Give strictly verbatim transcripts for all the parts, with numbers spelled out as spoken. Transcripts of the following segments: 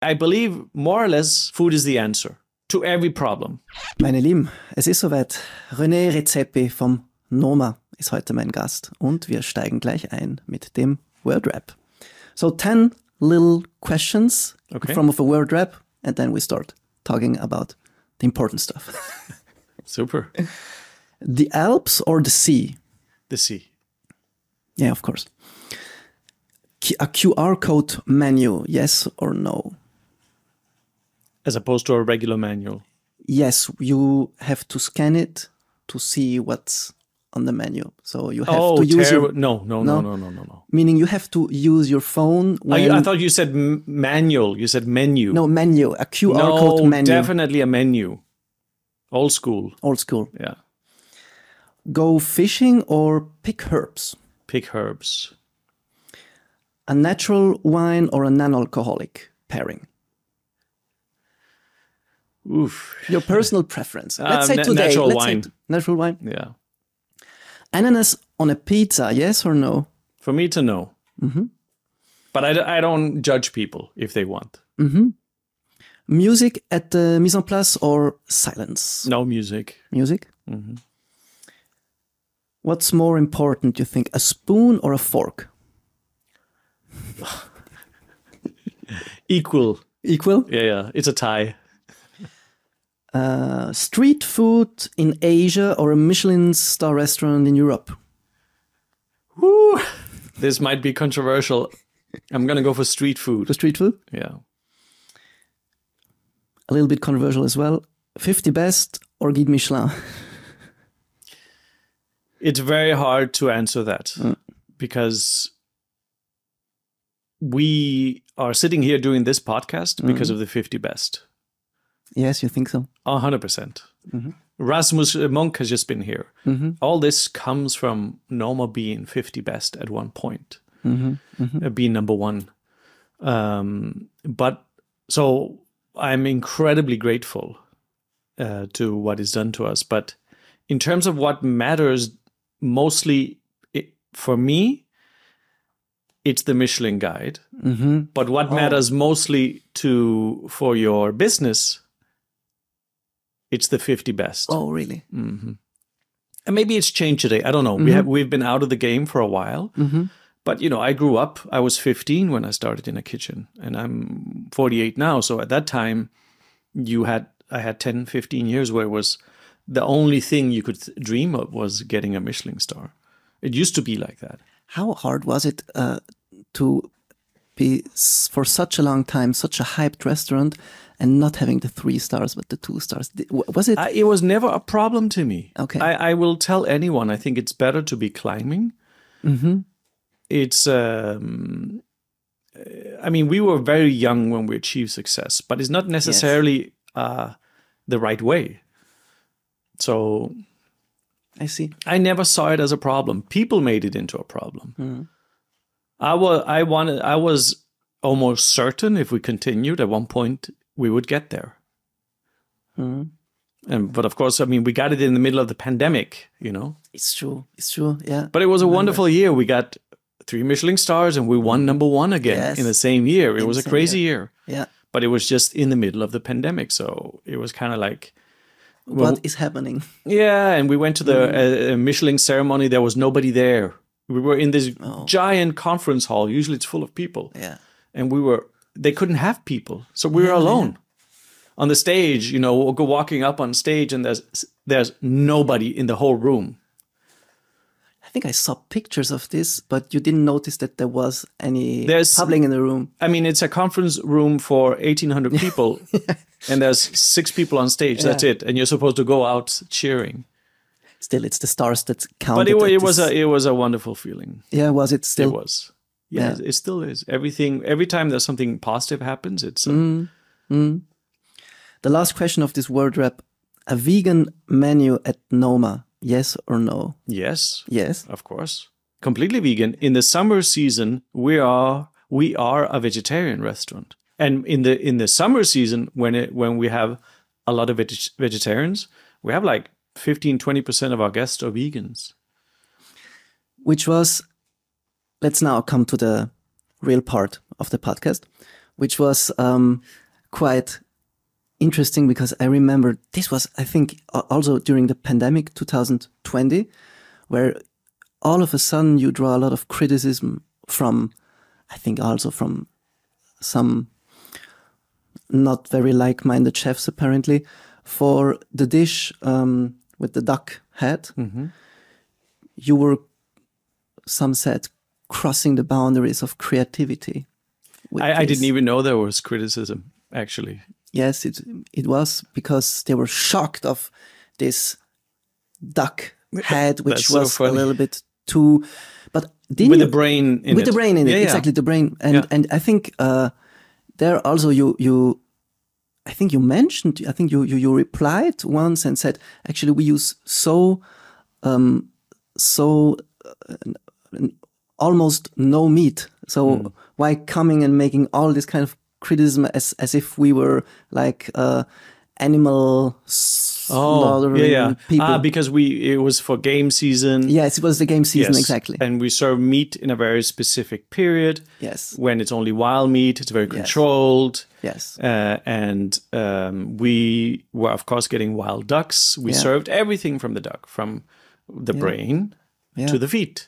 I believe more or less food is the answer to every problem. Meine Lieben, es ist soweit. René Redzepi vom Noma ist heute mein Gast und wir steigen gleich ein mit dem Word Rap. So ten little questions okay. in form of a word rap and then we start talking about the important stuff. Super. The Alps or the sea? The sea. Yeah, of course. A Q R code menu, yes or no? As opposed to a regular manual. Yes, you have to scan it to see what's on the menu. So you have oh, to use terrible. your... No, no, no, no, no, no, no. Meaning you have to use your phone when... I, I thought you said m- manual. You said menu. No, menu. A Q R no, code menu. Definitely a menu. Old school. Old school. Yeah. Go fishing or pick herbs? Pick herbs. A natural wine or a non-alcoholic pairing? Oof. Your personal preference. Let's Uh, say na- today. natural Let's wine. Say t- natural wine. Yeah. Ananas on a pizza, yes or no? For me to know. Mm-hmm. But I, d- I don't judge people if they want. Mm-hmm. Music at the mise en place or silence? No music. Music? Mm-hmm. What's more important, you think? A spoon or a fork? Equal. Equal? Yeah, yeah. It's a tie. Uh, street food in Asia or a Michelin star restaurant in Europe? Woo! This might be controversial. I'm going to go for street food. For street food? Yeah. A little bit controversial as well. fifty best or Guide Michelin? It's very hard to answer that Mm. because we are sitting here doing this podcast because Mm. of the fifty best. Yes, you think so? A hundred percent. Mm-hmm. Rasmus Monk has just been here. Mm-hmm. All this comes from Noma being fifty best at one point, Mm-hmm. Mm-hmm. uh, being number one. Um, but so I'm incredibly grateful uh, to what is done to us. But in terms of what matters mostly it, for me, it's the Michelin guide. Mm-hmm. But what Oh. matters mostly to for your business, it's the fifty best. Oh, really? Mm-hmm. And maybe it's changed today. I don't know. We have we've been out of the game for a while. Mm-hmm. But you know, I grew up. I was fifteen when I started in a kitchen, and I'm forty-eight now. So at that time, you had I had ten, fifteen years where it was the only thing you could dream of was getting a Michelin star. It used to be like that. How hard was it uh, to be, s- for such a long time, such a hyped restaurant and not having the three stars, but the two stars? Did- w- Was it? I, it was never a problem to me. Okay. I, I will tell anyone. I think it's better to be climbing. Mm-hmm. It's. Um, I mean, we were very young when we achieved success, but it's not necessarily uh, the right way. So I see. I never saw it as a problem. People made it into a problem. Mm. I was. I wanted. I was almost certain if we continued at one point we would get there. Mm. And but of course, I mean, we got it in the middle of the pandemic. You know. It's true. It's true. Yeah. But it was a wonderful year. We got three Michelin stars and we won number one again Yes. in the same year. It In was the a same crazy year. Yeah. But it was just in the middle of the pandemic. So it was kind of like, well, What is happening? yeah. And we went to the uh, Michelin ceremony. There was nobody there. We were in this Oh. giant conference hall. Usually it's full of people. Yeah. And we were, they couldn't have people. So we were Yeah, alone. On the stage, you know, we'll go walking up on stage and there's there's nobody in the whole room. I think I saw pictures of this, but you didn't notice that there was any There's- public in the room. I mean, it's a conference room for eighteen hundred people, and there's six people on stage. That's Yeah. it, and you're supposed to go out cheering. Still, it's the stars that count. But it, wa- it was a it was a wonderful feeling. Yeah, was it still? It was, yeah, Yeah. it still is. Everything every time there's something positive happens, it's uh, Mm, mm. The last question of this word rap: a vegan menu at Noma, yes or no? yes, Yes. of course, completely vegan. In the summer season, we are we are a vegetarian restaurant, and in the in the summer season, when it when we have a lot of veg- vegetarians, we have like fifteen, twenty percent of our guests are vegans. Which was, let's now come to the real part of the podcast, which was um, quite interesting because I remember this was, I think, also during the pandemic twenty twenty, where all of a sudden you draw a lot of criticism from, I think also from some not very like-minded chefs apparently, for the dish um, with the duck head. Mm-hmm. You were, some said, crossing the boundaries of creativity. I, I didn't even know there was criticism, actually. Yes, it it was because they were shocked of this duck head, which That's was so a funny. little bit too. But didn't With you, the brain in with it. the brain in it, Yeah, yeah. exactly the brain, and Yeah. and I think uh, there also you you, I think you mentioned, I think you you you replied once and said actually we use so um so uh, almost no meat, so Mm. why coming and making all this kind of criticism as as if we were like uh, animal slaughtering yeah, yeah. people. Ah, because we it was for game season. Yes, it was the game season, Yes. exactly. And we serve meat in a very specific period. Yes, When it's only wild meat, it's very controlled. yes, Uh, and um, we were, of course, getting wild ducks. We Yeah. served everything from the duck, from the brain Yeah. to the feet.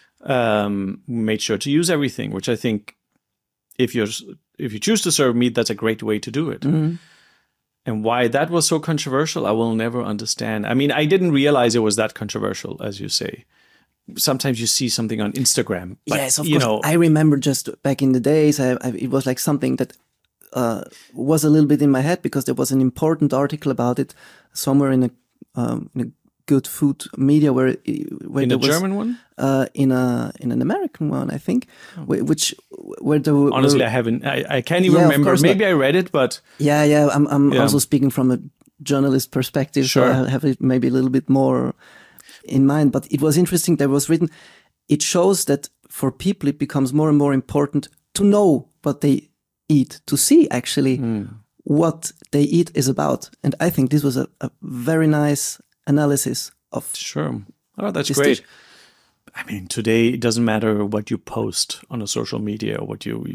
Um, we made sure to use everything, which I think, if you're if you choose to serve meat, that's a great way to do it. Mm-hmm. And why that was so controversial, I will never understand. I mean, I didn't realize it was that controversial, as you say. Sometimes you see something on Instagram, but, yes, of you course. know, I remember just back in the days, I, I, it was like something that uh, was a little bit in my head because there was an important article about it somewhere in a, um, in a good food media where, where in there a was, German one. uh, in a in an American one, I think, wh- which where the Honestly, where, I haven't. I, I can't even Yeah, of remember. course Maybe not. I read it, but yeah, yeah. I'm I'm Yeah. also speaking from a journalist perspective, Sure. so I have it maybe a little bit more in mind. But it was interesting. There was written. It shows that for people, it becomes more and more important to know what they eat, to see actually what they eat is about. And I think this was a, a very nice analysis of sure. Oh, that's this great. dish. I mean, today it doesn't matter what you post on a social media or what you.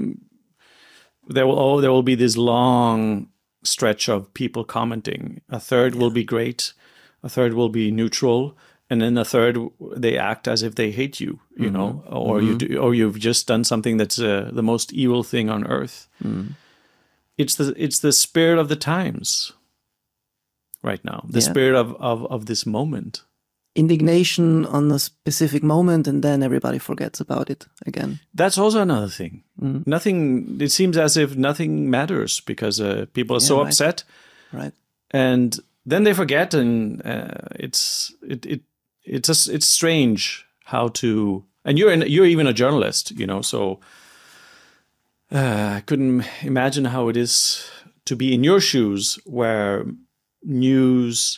There will oh, there will be this long stretch of people commenting. A third will be great, a third will be neutral, and then a third they act as if they hate you. You know, or you do, or you've just done something that's uh, the most evil thing on earth. It's the it's the spirit of the times. Right now, the Yeah. spirit of, of of this moment. Indignation on a specific moment, and then everybody forgets about it again. That's also another thing. Nothing. It seems as if nothing matters because uh, people are so right. upset, Right. and then they forget, and uh, it's it it it's just, it's strange how to. And you're in, you're even a journalist, you know. So uh, I couldn't imagine how it is to be in your shoes, where news,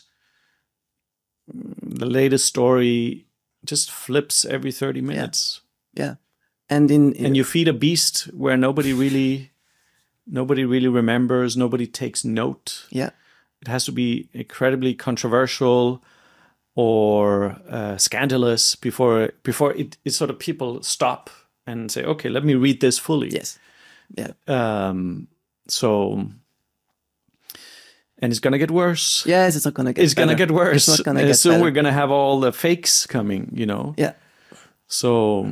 the latest story, just flips every thirty minutes. Yeah. And in, in And you feed a beast where nobody really nobody really remembers, nobody takes note. yeah. It has to be incredibly controversial or uh, scandalous before before it, it sort of people stop and say, okay, let me read this fully. Yes. Yeah. Um, so, and it's gonna get worse. Yes, it's not gonna get It's gonna better. get worse. It's not gonna Uh, get soon better. we're gonna have all the fakes coming, you know. Yeah. So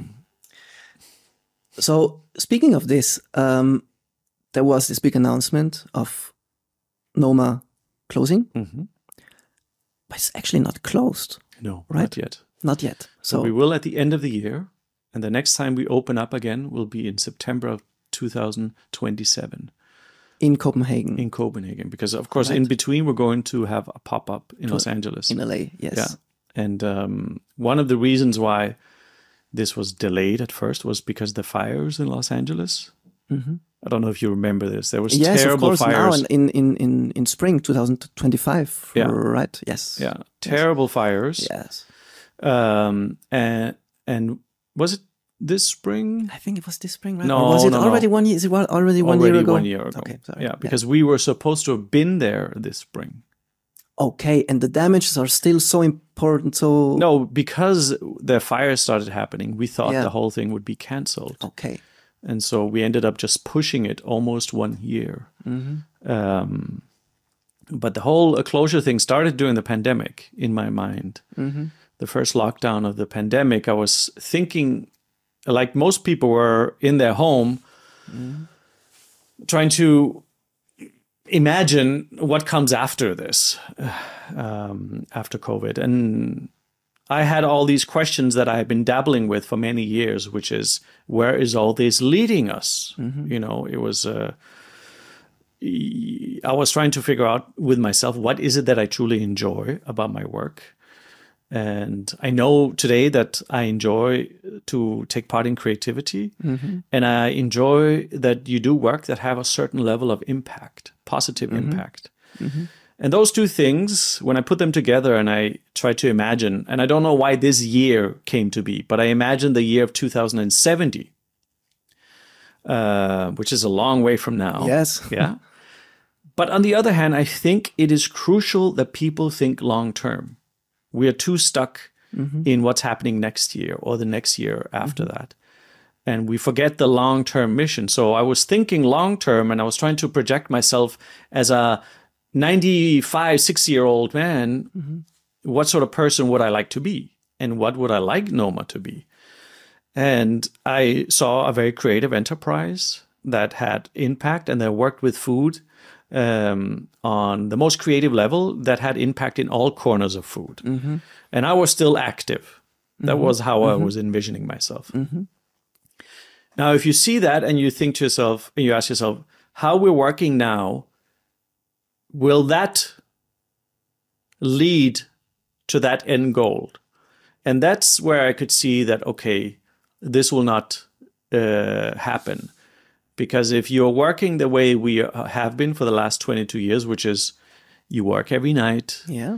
So speaking of this, um, there was this big announcement of Noma closing, mhm. but it's actually not closed. no, Right. not yet. Not yet. So So we will at the end of the year, and the next time we open up again will be in September of two thousand twenty-seven in Copenhagen, in Copenhagen. Because of course, Right. in between, we're going to have a pop up in Los Angeles. in L A. Yes. Yeah, and um, one of the reasons why this was delayed at first was because the fires in Los Angeles. I don't know if you remember this. There was Mm-hmm. Yes, of terrible course. Now fires. in in in in spring twenty twenty-five. Yeah. Right. Yes. Yeah, terrible fires. Yes. Um, and and was it this spring? I think it was this spring, right? No, Or was it no, no. already one year? Is it one- already one Already year ago? one year ago. Okay. Sorry. Yeah, because we were supposed to have been there this spring. Okay, and the damages are still so important. So No, because the fires started happening, we thought Yeah. the whole thing would be cancelled. Okay. And so we ended up just pushing it almost one year. Mm-hmm. Um, but the whole closure thing started during the pandemic in my mind. Mm-hmm. The first lockdown of the pandemic, I was thinking, like most people were in their home, mm-hmm. trying to imagine what comes after this, um, after COVID. And I had all these questions that I had been dabbling with for many years, which is, where is all this leading us? Mm-hmm. You know, it was, uh, I was trying to figure out with myself, what is it that I truly enjoy about my work? And I know today that I enjoy to take part in creativity, mm-hmm. and I enjoy that you do work that have a certain level of impact, positive mm-hmm. impact. Mm-hmm. And those two things, when I put them together and I try to imagine, and I don't know why this year came to be, but I imagine the year of two thousand seventy, uh, which is a long way from now. Yes. Yeah. But on the other hand, I think it is crucial that people think long term. We are too stuck mm-hmm. in what's happening next year or the next year after mm-hmm. that. And we forget the long-term mission. So I was thinking long-term, and I was trying to project myself as a ninety-five, sixty-year-old man. Mm-hmm. What sort of person would I like to be? And what would I like Noma to be? And I saw a very creative enterprise that had impact and that worked with food um, on the most creative level, that had impact in all corners of food. Mm-hmm. And I was still active. That mm-hmm. was how mm-hmm. I was envisioning myself. Mm-hmm. Now, if you see that and you think to yourself, and you ask yourself, how we're working now, will that lead to that end goal? And that's where I could see that, okay, this will not uh, happen. Because if you're working the way we have been for the last twenty-two years, which is you work every night. Yeah.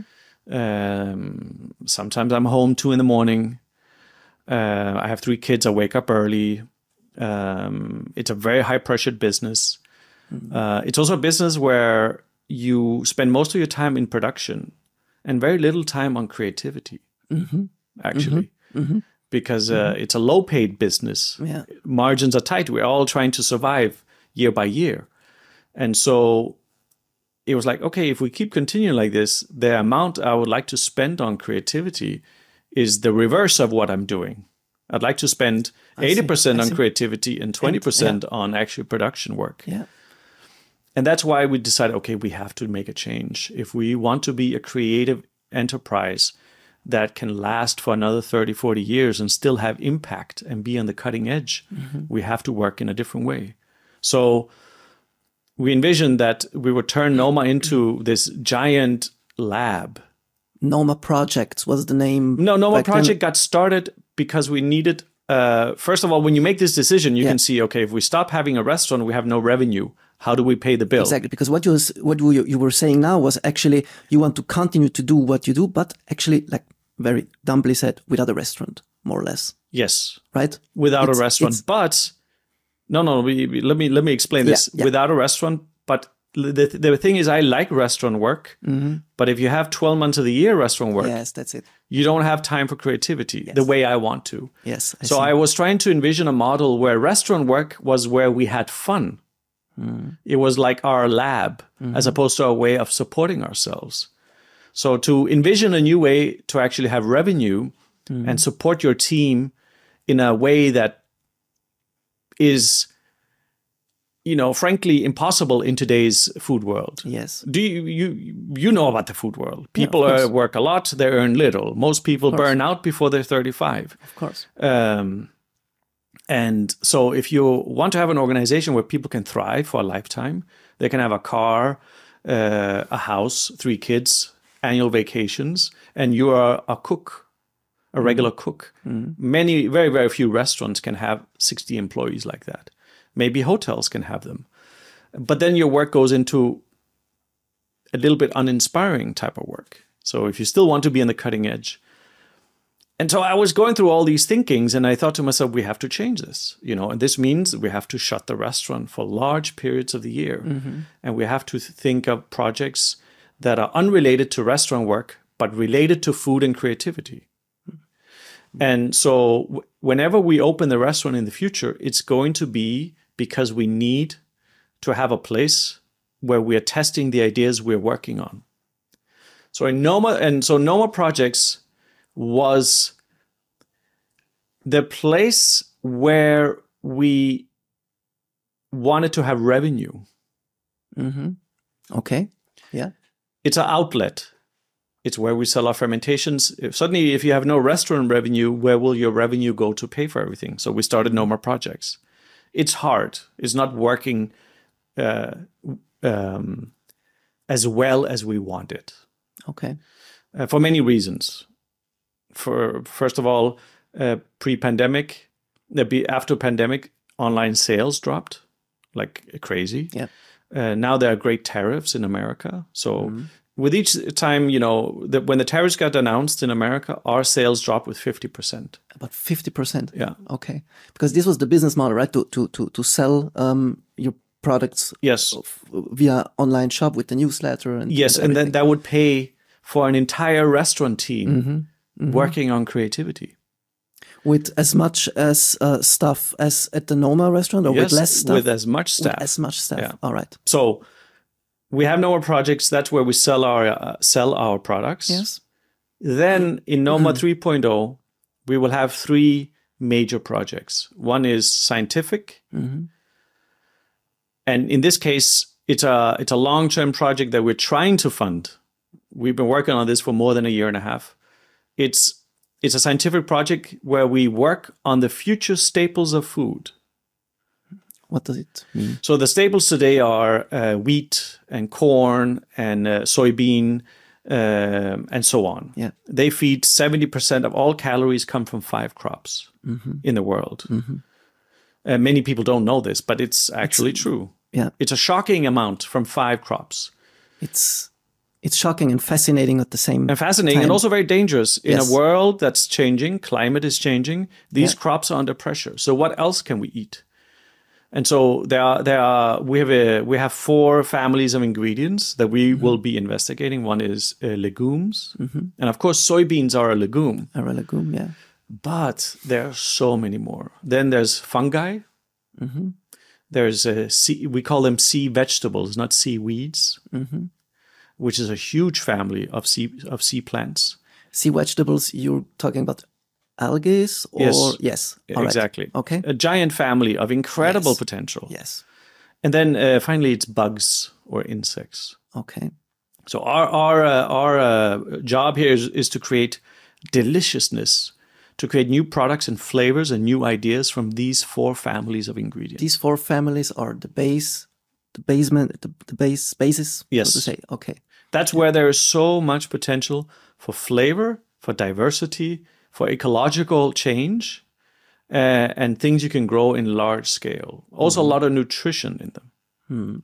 Um, sometimes I'm home two in the morning. Uh, I have three kids. I wake up early. Um, it's a very high pressured business. Mm-hmm. Uh, it's also a business where you spend most of your time in production and very little time on creativity, mm-hmm. actually. Mm-hmm. Mm-hmm. Because uh, mm-hmm. it's a low-paid business. Yeah. Margins are tight. We're all trying to survive year by year. And so it was like, okay, if we keep continuing like this, the amount I would like to spend on creativity is the reverse of what I'm doing. I'd like to spend eighty percent on creativity and twenty percent yeah. on actual production work. Yeah. And that's why we decided, okay, we have to make a change. If we want to be a creative enterprise that can last for another thirty, forty years and still have impact and be on the cutting edge, mm-hmm. we have to work in a different way. So we envisioned that we would turn Noma into this giant lab. Noma Projects was the name. No, Noma Project got started because we needed, uh, first of all, when you make this decision, you yeah. can see, okay, if we stop having a restaurant, we have no revenue. How do we pay the bill? Exactly, because what you was, what you, you were saying now was actually you want to continue to do what you do, but actually, like very dumbly said, without a restaurant, more or less. Yes. Right? Without it's, a restaurant. But, no, no, we, we, let me let me explain this. Yeah, yeah. Without a restaurant, but the, the thing is, I like restaurant work, mm-hmm. but if you have twelve months of the year restaurant work, yes, that's it. You don't have time for creativity yes. the way I want to. Yes. I so see. I was trying to envision a model where restaurant work was where we had fun. Mm. It was like our lab, mm-hmm. as opposed to a way of supporting ourselves. So to envision a new way to actually have revenue mm. and support your team in a way that is, you know, frankly impossible in today's food world. Yes. Do you you you know about the food world? People yeah, are, work a lot, they earn little. Most people burn out before they're thirty-five. Of course. Um, and so if you want to have an organization where people can thrive for a lifetime, they can have a car, uh, a house, three kids, annual vacations, and you are a cook, a regular mm. cook. Mm. Many, very, very few restaurants can have sixty employees like that. Maybe hotels can have them. But then your work goes into a little bit uninspiring type of work. So if you still want to be on the cutting edge. And so I was going through all these thinkings and I thought to myself, we have to change this, you know, and this means we have to shut the restaurant for large periods of the year. Mm-hmm. And we have to think of projects that are unrelated to restaurant work, but related to food and creativity. And so w- whenever we open the restaurant in the future, it's going to be because we need to have a place where we are testing the ideas we're working on. So in Noma, and so Noma Projects was the place where we wanted to have revenue. Mm-hmm. Okay. Yeah. It's an outlet. It's where we sell our fermentations. If, suddenly, if you have no restaurant revenue, where will your revenue go to pay for everything? So we started Noma Projects. It's hard. It's not working uh, um, as well as we want it. Okay. Uh, for many reasons. For first of all, uh, pre-pandemic, uh, be, after pandemic, online sales dropped like crazy. Yeah. Uh, now there are great tariffs in America. So Mm-hmm. with each time, you know, the, when the tariffs got announced in America, our sales dropped with fifty percent. About fifty percent. Yeah. Okay. Because this was the business model, right? To to to to sell um your products Yes. via online shop with the newsletter and Yes, and then that would pay for an entire restaurant team Mm-hmm. Mm-hmm. working on creativity. with as much as uh, stuff as at the Noma restaurant, or Yes, with less stuff? with as much staff. With as much staff. Yeah. All right. So we have Noma Projects. That's where we sell our uh, sell our products. Yes. Then in Noma three point oh, we will have three major projects. One is scientific, Mm-hmm. and in this case, it's a it's a long term project that we're trying to fund. We've been working on this for more than a year and a half. It's it's a scientific project where we work on the future staples of food. What does it mean? So the staples today are uh, wheat and corn and uh, soybean um, and so on. Yeah. They feed seventy percent of all calories come from five crops Mm-hmm. in the world. Mm-hmm. Uh, many people don't know this, but it's actually true. Yeah. It's a shocking amount from five crops. It's it's shocking and fascinating at the same And fascinating time. and also very dangerous. In Yes. a world that's changing, climate is changing, these Yeah. crops are under pressure. So what else can we eat? And so there are there are we have a we have four families of ingredients that we Mm-hmm. will be investigating. One is uh, legumes, Mm-hmm. and of course soybeans are a legume, A legume, yeah. but there are so many more. Then there's fungi. Mm-hmm. There's a sea, we call them sea vegetables, not seaweeds, Mm-hmm. which is a huge family of sea of sea plants. Sea vegetables, you're talking about algae or Yes. yes. All right. Exactly. Okay. A giant family of incredible Yes. potential. Yes. And then uh, finally, it's bugs or insects. Okay. So our our uh, our uh, job here is, is to create deliciousness, to create new products and flavors and new ideas from these four families of ingredients. These four families are the base, the basement, the, the base basis. Yes. So to say. Okay. That's where there is so much potential for flavor, for diversity, for ecological change, uh, and things you can grow in large scale. Also, a lot of nutrition in them. Hmm.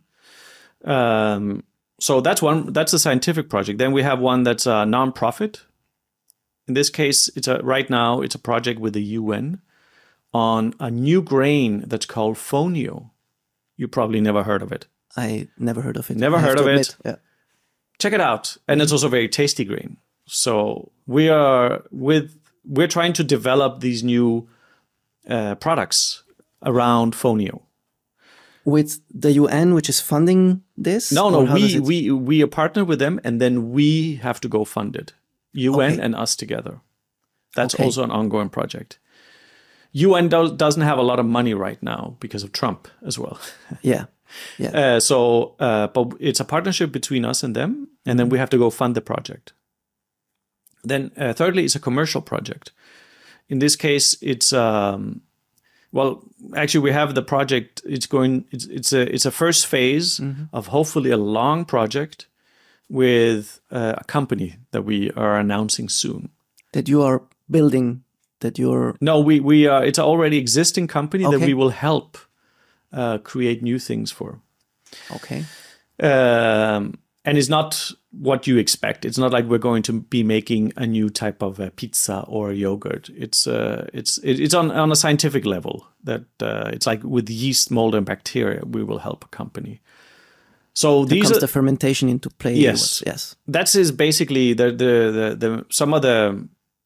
Um, so that's one. That's a scientific project. Then we have one that's a non-profit. In this case, it's a right now it's a project with the U N on a new grain that's called fonio. You probably never heard of it. I never heard of it. Never I have heard to of admit. it? Yeah. Check it out, and it's also a very tasty grain. So we are with we're trying to develop these new uh, products around fonio. With the U N, which is funding this? No, Or no, how does we it- we we are partnered with them, and then we have to go fund it. U N Okay. and us together. That's Okay. also an ongoing project. U N do- doesn't have a lot of money right now because of Trump as well. Yeah. Yeah. Uh, so, uh, but it's a partnership between us and them, and then we have to go fund the project. Then, uh, thirdly, it's a commercial project. In this case, it's um, well, actually, we have the project. It's going. It's it's a it's a first phase of hopefully a long project with uh, a company that we are announcing soon. That you are building, that you're. No, we we are. It's an already existing company that Okay. we will help uh, create new things for. Okay. Um, and it's not what you expect. It's not like we're going to be making a new type of uh, pizza or yogurt. It's uh, it's it, it's on, on a scientific level that uh, it's like with yeast, mold, and bacteria. We will help a company. So There these comes are the fermentation into play. Yes. Yes. that is basically the, the the the some of the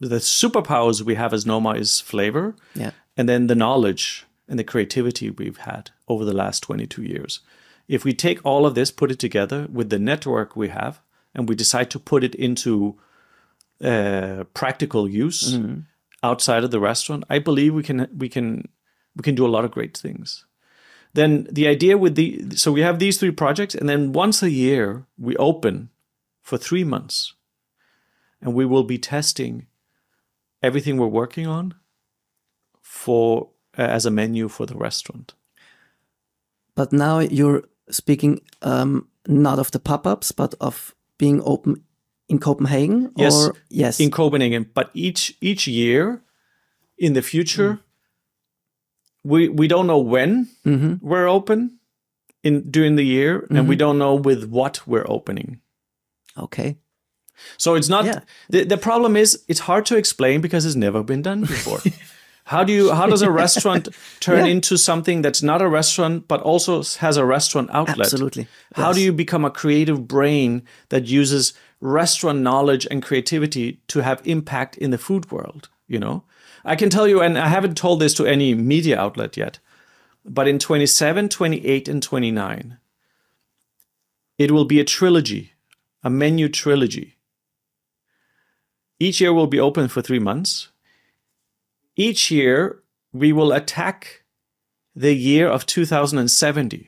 the superpowers we have as Noma is flavor, Yeah. and then the knowledge and the creativity we've had over the last twenty-two years. If we take all of this, put it together with the network we have, and we decide to put it into uh, practical use mm-hmm. outside of the restaurant, I believe we can we can we can do a lot of great things. Then the idea with the so we have these three projects, and then once a year we open for three months, and we will be testing everything we're working on for uh, as a menu for the restaurant. But now you're speaking um, not of the pop-ups, but of being open in Copenhagen? Yes, or, yes. in Copenhagen. But each each year in the future, mm. we we don't know when mm-hmm. we're open in during the year, mm-hmm. and we don't know with what we're opening. Okay. So it's not, yeah. the, the problem is it's hard to explain because it's never been done before. How do you, how does a restaurant turn yeah. into something that's not a restaurant, but also has a restaurant outlet? Absolutely. How yes. do you become a creative brain that uses restaurant knowledge and creativity to have impact in the food world? You know, I can tell you, and I haven't told this to any media outlet yet, but in twenty-seven, twenty-eight, and twenty-nine, it will be a trilogy, a menu trilogy. Each year will be open for three months. Each year, we will attack the year of two thousand seventy.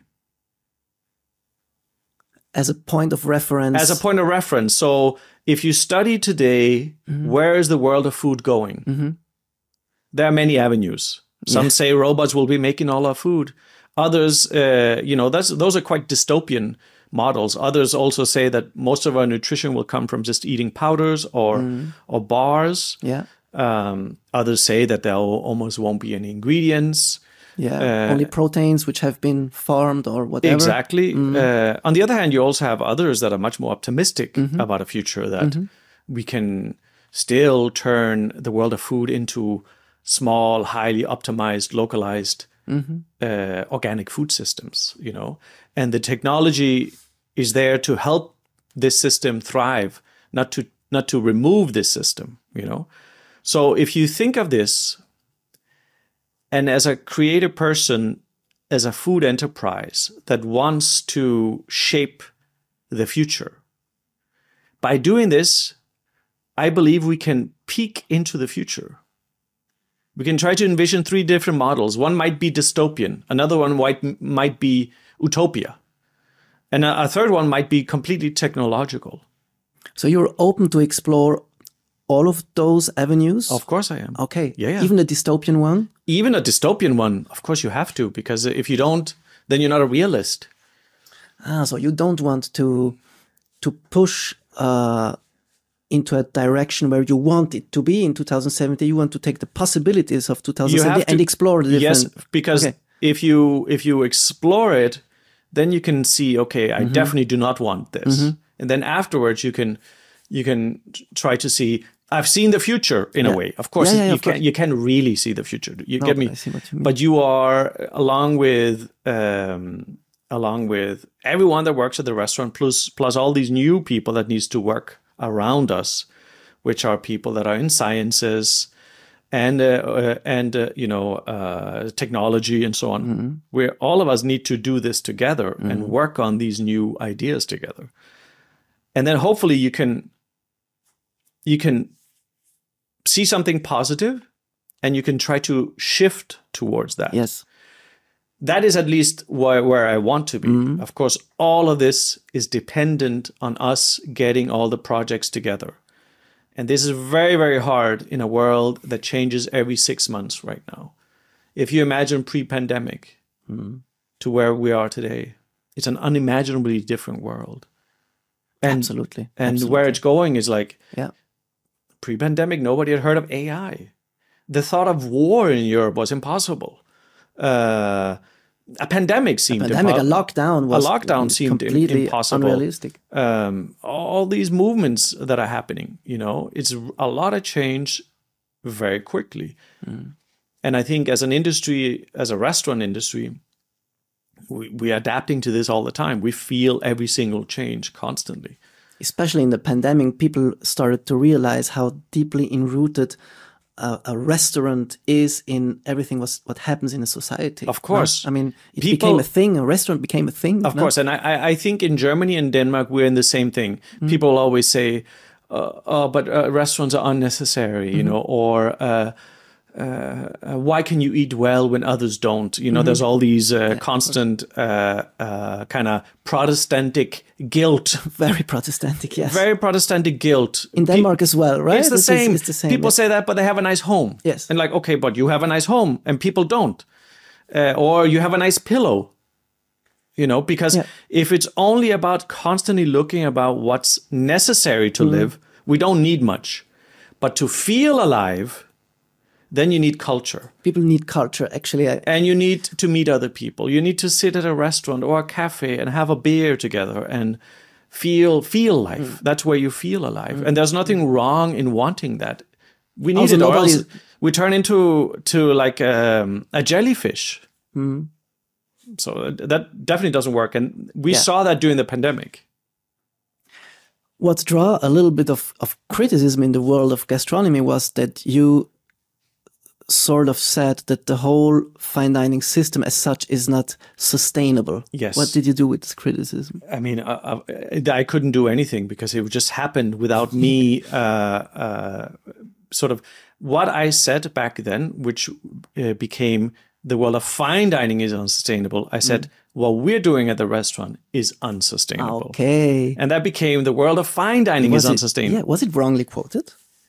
As a point of reference. As a point of reference. So if you study today, mm-hmm. where is the world of food going? Mm-hmm. There are many avenues. Some yeah. say robots will be making all our food. Others, uh, you know, that's, those are quite dystopian models. Others also say that most of our nutrition will come from just eating powders or mm. or bars. Yeah. Um, others say that there almost won't be any ingredients. Yeah. Uh, Only proteins which have been farmed or whatever. Exactly. Mm. Uh, on the other hand, you also have others that are much more optimistic mm-hmm. about a future that mm-hmm. we can still turn the world of food into small, highly optimized, localized mm-hmm. uh, organic food systems, you know, and the technology is there to help this system thrive, not to not to remove this system, you know. So if you think of this, and as a creative person, as a food enterprise that wants to shape the future, by doing this, I believe we can peek into the future. We can try to envision three different models. One might be dystopian. Another one might, might be utopia. And a, a third one might be completely technological. So you're open to explore all of those avenues? Of course I am. Okay. Yeah, yeah. Even a dystopian one? Even a dystopian one, of course you have to, because if you don't, then you're not a realist. Ah, so you don't want to to push uh, into a direction where you want it to be in two thousand seventy. You want to take the possibilities of two thousand seventy and explore the different... Yes, because okay. if you if you explore it, then you can see, okay, I mm-hmm. definitely do not want this. Mm-hmm. And then afterwards you can you can try to see, I've seen the future in yeah. a way. Of course, yeah, yeah, you of can course. you can really see the future. You no, get me? I see what you mean. But you are, along with um, along with everyone that works at the restaurant, plus plus all these new people that needs to work around us, which are people that are in sciences and uh, uh, and uh, you know uh, technology and so on. Mm-hmm. Where all of us need to do this together mm-hmm. and work on these new ideas together, and then hopefully you can you can see something positive, and you can try to shift towards that. Yes. That is at least where, where I want to be. Mm-hmm. Of course, all of this is dependent on us getting all the projects together. And this is very, very hard in a world that changes every six months right now. If you imagine pre-pandemic mm-hmm. to where we are today, it's an unimaginably different world. And, Absolutely. And Absolutely. where it's going is like, yeah. pre-pandemic, nobody had heard of A I. The thought of war in Europe was impossible. Uh, a pandemic seemed a pandemic, impo- a lockdown was a lockdown seemed completely impossible. Unrealistic. Um, all these movements that are happening, you know, it's a lot of change very quickly. Mm. And I think as an industry, as a restaurant industry, we, we are adapting to this all the time. We feel every single change constantly. Especially in the pandemic, people started to realize how deeply enrooted a, a restaurant is in everything was, what happens in a society. Of course. No? I mean, it People, became a thing. A restaurant became a thing. Of no? course. And I, I think in Germany and Denmark, we're in the same thing. Mm. People always say, uh, oh, but uh, restaurants are unnecessary, you mm-hmm. know, or uh, uh, uh, why can you eat well when others don't? You know, mm-hmm. there's all these uh, yeah, constant uh, uh, kind of Protestantic guilt. Very Protestantic, yes. Very Protestantic guilt. In Denmark Pe- as well, right? It's the, same. Is, it's the same. People yeah. say that, but they have a nice home. Yes. And like, okay, but you have a nice home and people don't. Uh, or you have a nice pillow. You know, because yeah. if it's only about constantly looking about what's necessary to mm-hmm. live, we don't need much. But to feel alive, then you need culture. People need culture, actually. I... And you need to meet other people. You need to sit at a restaurant or a cafe and have a beer together and feel feel life. Mm. That's where you feel alive. Mm. And there's nothing wrong in wanting that. We need also, it, or else we turn into to like um, a jellyfish. Mm. So that definitely doesn't work. And we yeah. saw that during the pandemic. What drew a little bit of, of criticism in the world of gastronomy was that you sort of said that the whole fine dining system as such is not sustainable. Yes. What did you do with this criticism? I mean, I, I couldn't do anything because it just happened without me uh, uh, sort of what I said back then, which uh, became the world of fine dining is unsustainable. I said, mm. what we're doing at the restaurant is unsustainable. Okay. And that became the world of fine dining was is it, unsustainable. Yeah, was it wrongly quoted?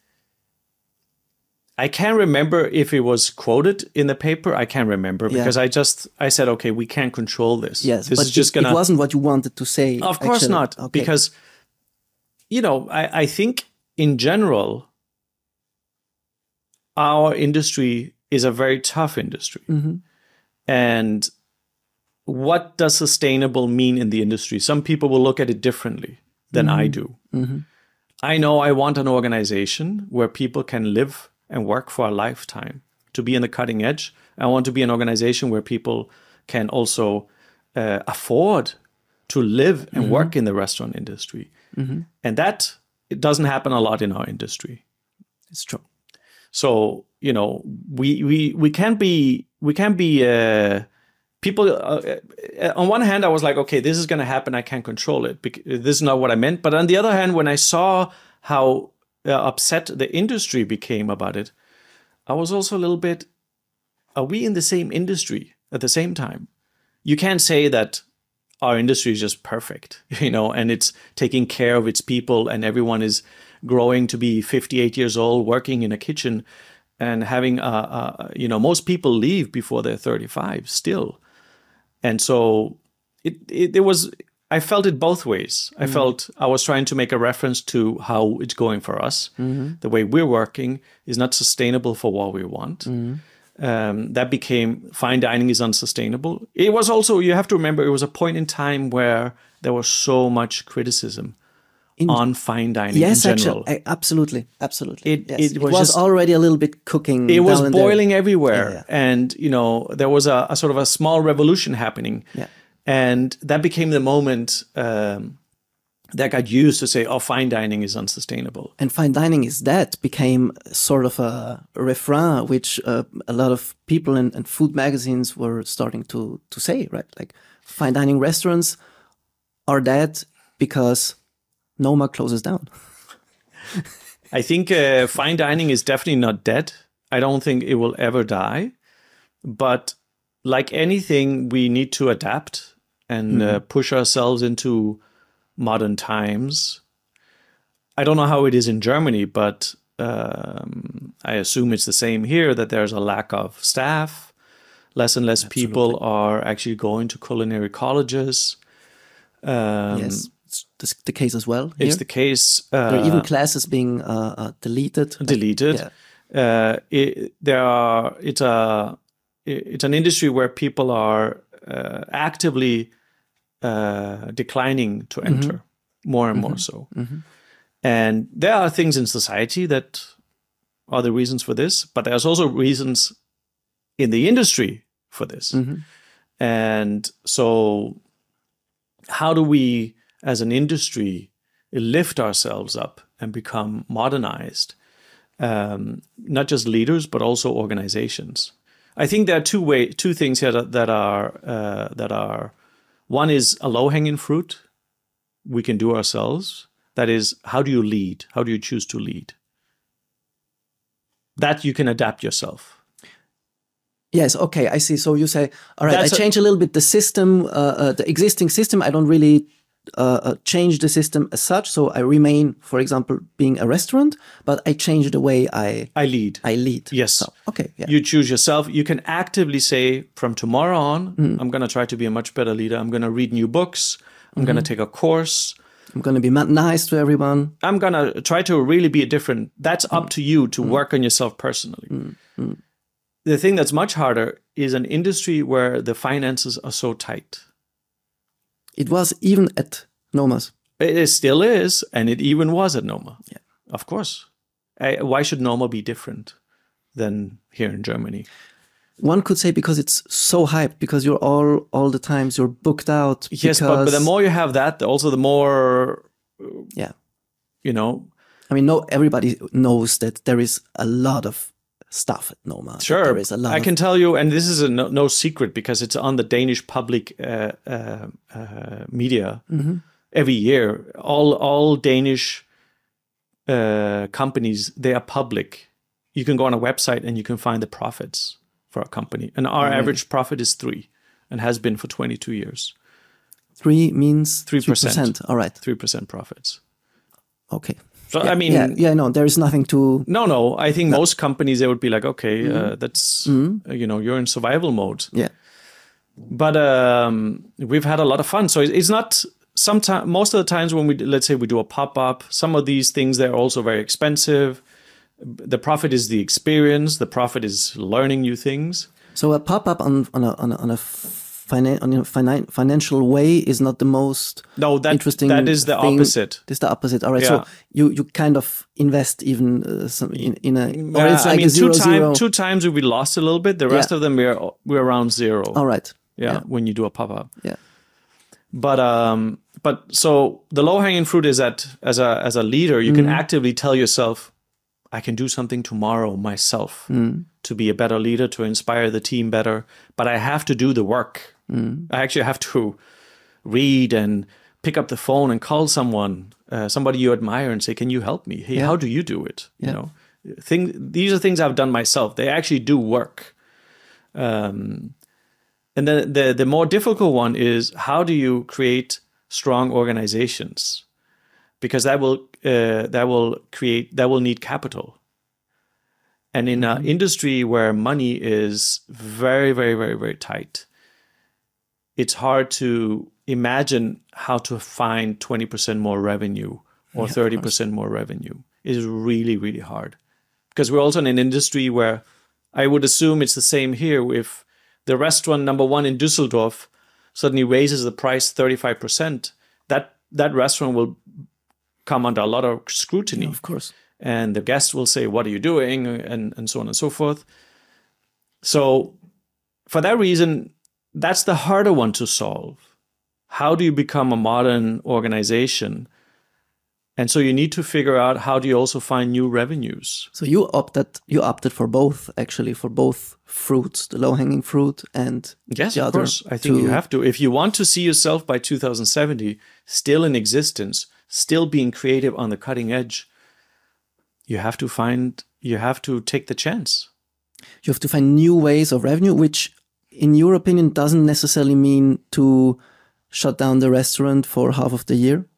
I can't remember if it was quoted in the paper. I can't remember because yeah. I just, I said, okay, we can't control this. Yes, this but is just it, gonna... it wasn't what you wanted to say. Of course actually. not. Okay. Because, you know, I, I think in general, our industry is a very tough industry. Mm-hmm. And what does sustainable mean in the industry? Some people will look at it differently than mm-hmm. I do. Mm-hmm. I know I want an organization where people can live and work for a lifetime, to be in the cutting edge. I want to be an organization where people can also uh, afford to live and mm-hmm. work in the restaurant industry. Mm-hmm. And that, it doesn't happen a lot in our industry. It's true. So, you know, we we we can't be we can't be uh, people. Uh, on one hand, I was like, okay, this is going to happen. I can't control it. This is not what I meant. But on the other hand, when I saw how uh, upset the industry became about it, I was also a little bit. Are we in the same industry at the same time? You can't say that our industry is just perfect, you know, and it's taking care of its people, and everyone is growing to be fifty-eight years old, working in a kitchen and having, uh, uh, you know, most people leave before they're thirty-five still. And so it, it, it was, I felt it both ways. Mm-hmm. I felt I was trying to make a reference to how it's going for us. Mm-hmm. The way we're working is not sustainable for what we want. Mm-hmm. Um, that became fine dining is unsustainable. It was also, you have to remember, it was a point in time where there was so much criticism in, on fine dining yes, in general. Actually, absolutely, absolutely. It, yes. it, it was, was just, already a little bit cooking. It was down boiling there. everywhere. Yeah, yeah. And, you know, there was a, a sort of a small revolution happening. Yeah. And that became the moment um, that got used to say, oh, fine dining is unsustainable. And fine dining is that became sort of a refrain, which uh, a lot of people and, and food magazines were starting to, to say, right? Like fine dining restaurants are dead because Noma closes down. I think uh, fine dining is definitely not dead. I don't think it will ever die. But like anything, we need to adapt and mm-hmm. uh, push ourselves into modern times. I don't know how it is in Germany, but um, I assume it's the same here, that there's a lack of staff. Less and less Absolutely. People are actually going to culinary colleges. Um, yes, it's the case as well here. It's the case. Uh, there are even classes being uh, uh, deleted. Deleted. Yeah. Uh, it, there are. It's a. It's an industry where people are uh, actively uh, declining to enter, mm-hmm. more and mm-hmm. more so. Mm-hmm. And there are things in society that are the reasons for this, but there's also reasons in the industry for this. Mm-hmm. And so how do we, as an industry, lift ourselves up and become modernized. Um, not just leaders, but also organizations. I think there are two way, two things here that, that are uh, that are. One is a low-hanging fruit we can do ourselves. That is, how do you lead? How do you choose to lead? That you can adapt yourself. Yes, okay, I see. So you say, all right, That's I change a, a little bit the system, uh, uh, the existing system. I don't really uh, uh, change the system as such. So I remain, for example, being a restaurant, but I change the way I I lead. I lead. Yes. So, okay. Yeah. You choose yourself. You can actively say, from tomorrow on, mm. I'm going to try to be a much better leader. I'm going to read new books. I'm mm-hmm. going to take a course. I'm going to be nice to everyone. I'm going to try to really be different. That's mm. up to you to mm. work on yourself personally. Mm. Mm. The thing that's much harder is an industry where the finances are so tight. It was even at Noma's. It still is, and it even was at Noma. Yeah. Of course. I, why should Noma be different than here in Germany? One could say because it's so hyped, because you're all all the times you're booked out. Yes, but, but the more you have that, also the more, yeah, you know. I mean, no, everybody knows that there is a lot of stuff at Noma. Sure, there is a lot I of... can tell you, and this is a no, no secret because it's on the Danish public uh, uh, uh, media mm-hmm. every year. All all Danish uh, companies, they are public. You can go on a website and you can find the profits for a company, and our right. average profit is three, and has been for twenty-two years. Three means three percent. All right, three percent profits. Okay. So yeah, I mean, yeah, yeah, no, there is nothing to. No, no. I think no. most companies they would be like, okay, mm-hmm. uh, that's mm-hmm. uh, you know, you're in survival mode. Yeah. But um, we've had a lot of fun. So it's not. Sometimes, most of the times when we let's say we do a pop up, some of these things they're also very expensive. The profit is the experience. The profit is learning new things. So a pop up on on a on a, on a Finan- on a finan- financial way is not the most no, that, interesting that is the thing. opposite. This is the opposite. All right, yeah. so you, you kind of invest even uh, some in, in a yeah, or it's like I mean, a zero, two, time, zero. two times we lost a little bit. The rest yeah. of them we're we're around zero. All right. Yeah, yeah. when you do a pop up. Yeah. But um, but so the low hanging fruit is that as a as a leader, you mm. can actively tell yourself, I can do something tomorrow myself mm. to be a better leader, to inspire the team better. But I have to do the work. Mm. I actually have to read and pick up the phone and call someone, uh, somebody you admire, and say, "Can you help me? Hey, yeah. how do you do it?" Yeah. You know, thing. These are things I've done myself. They actually do work. Um, and then the the more difficult one is how do you create strong organizations, because that will uh, that will create that will need capital. And in an industry where money is very, very, very, very tight, it's hard to imagine how to find twenty percent more revenue or yeah, thirty percent more revenue. It is really, really hard. Because we're also in an industry where I would assume it's the same here. If the restaurant number one in Düsseldorf suddenly raises the price thirty-five percent, that, that restaurant will come under a lot of scrutiny. Yeah, of course. And the guest will say, what are you doing? And, and so on and so forth. So for that reason, that's the harder one to solve. How do you become a modern organization? And so you need to figure out how do you also find new revenues. So you opted you opted for both, actually, for both fruits, the low-hanging fruit and yes, the of other. Course. I think you have to. If you want to see yourself by two thousand seventy, still in existence, still being creative on the cutting edge, you have to find, you have to take the chance. You have to find new ways of revenue, which in your opinion doesn't necessarily mean to shut down the restaurant for half of the year.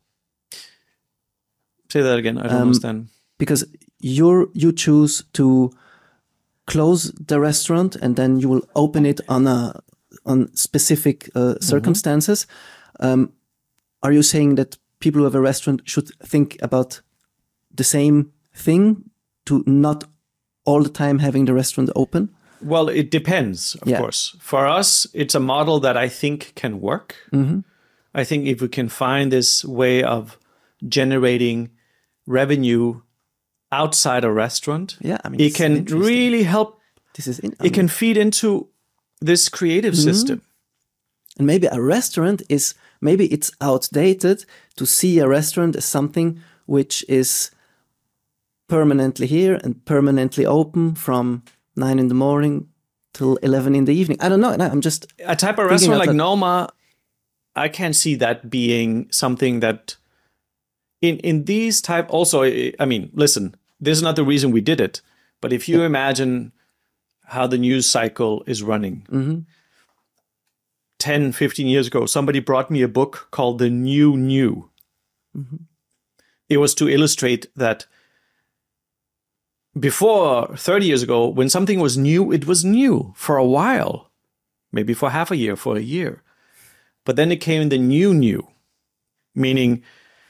Say that again. I don't um, understand. Because you you choose to close the restaurant and then you will open it on a on specific uh, circumstances. Mm-hmm. Um, are you saying that people who have a restaurant should think about the same thing, to not all the time having the restaurant open? Well, it depends, of yeah. course. For us, it's a model that I think can work. Mm-hmm. I think if we can find this way of generating revenue outside a restaurant, yeah, I mean, it can really help. This is in, I it mean, can feed into this creative mm-hmm. system. And maybe a restaurant is maybe it's outdated to see a restaurant as something which is permanently here and permanently open from nine in the morning till eleven in the evening. I don't know. I'm just a type of restaurant like Noma. I can see that being something that in in these type also. I mean, listen, this is not the reason we did it, but if you yeah. imagine how the news cycle is running. Mm-hmm. ten, fifteen years ago, somebody brought me a book called The New New. Mm-hmm. It was to illustrate that before thirty years ago, when something was new, it was new for a while, maybe for half a year, for a year. But then it came the new new, meaning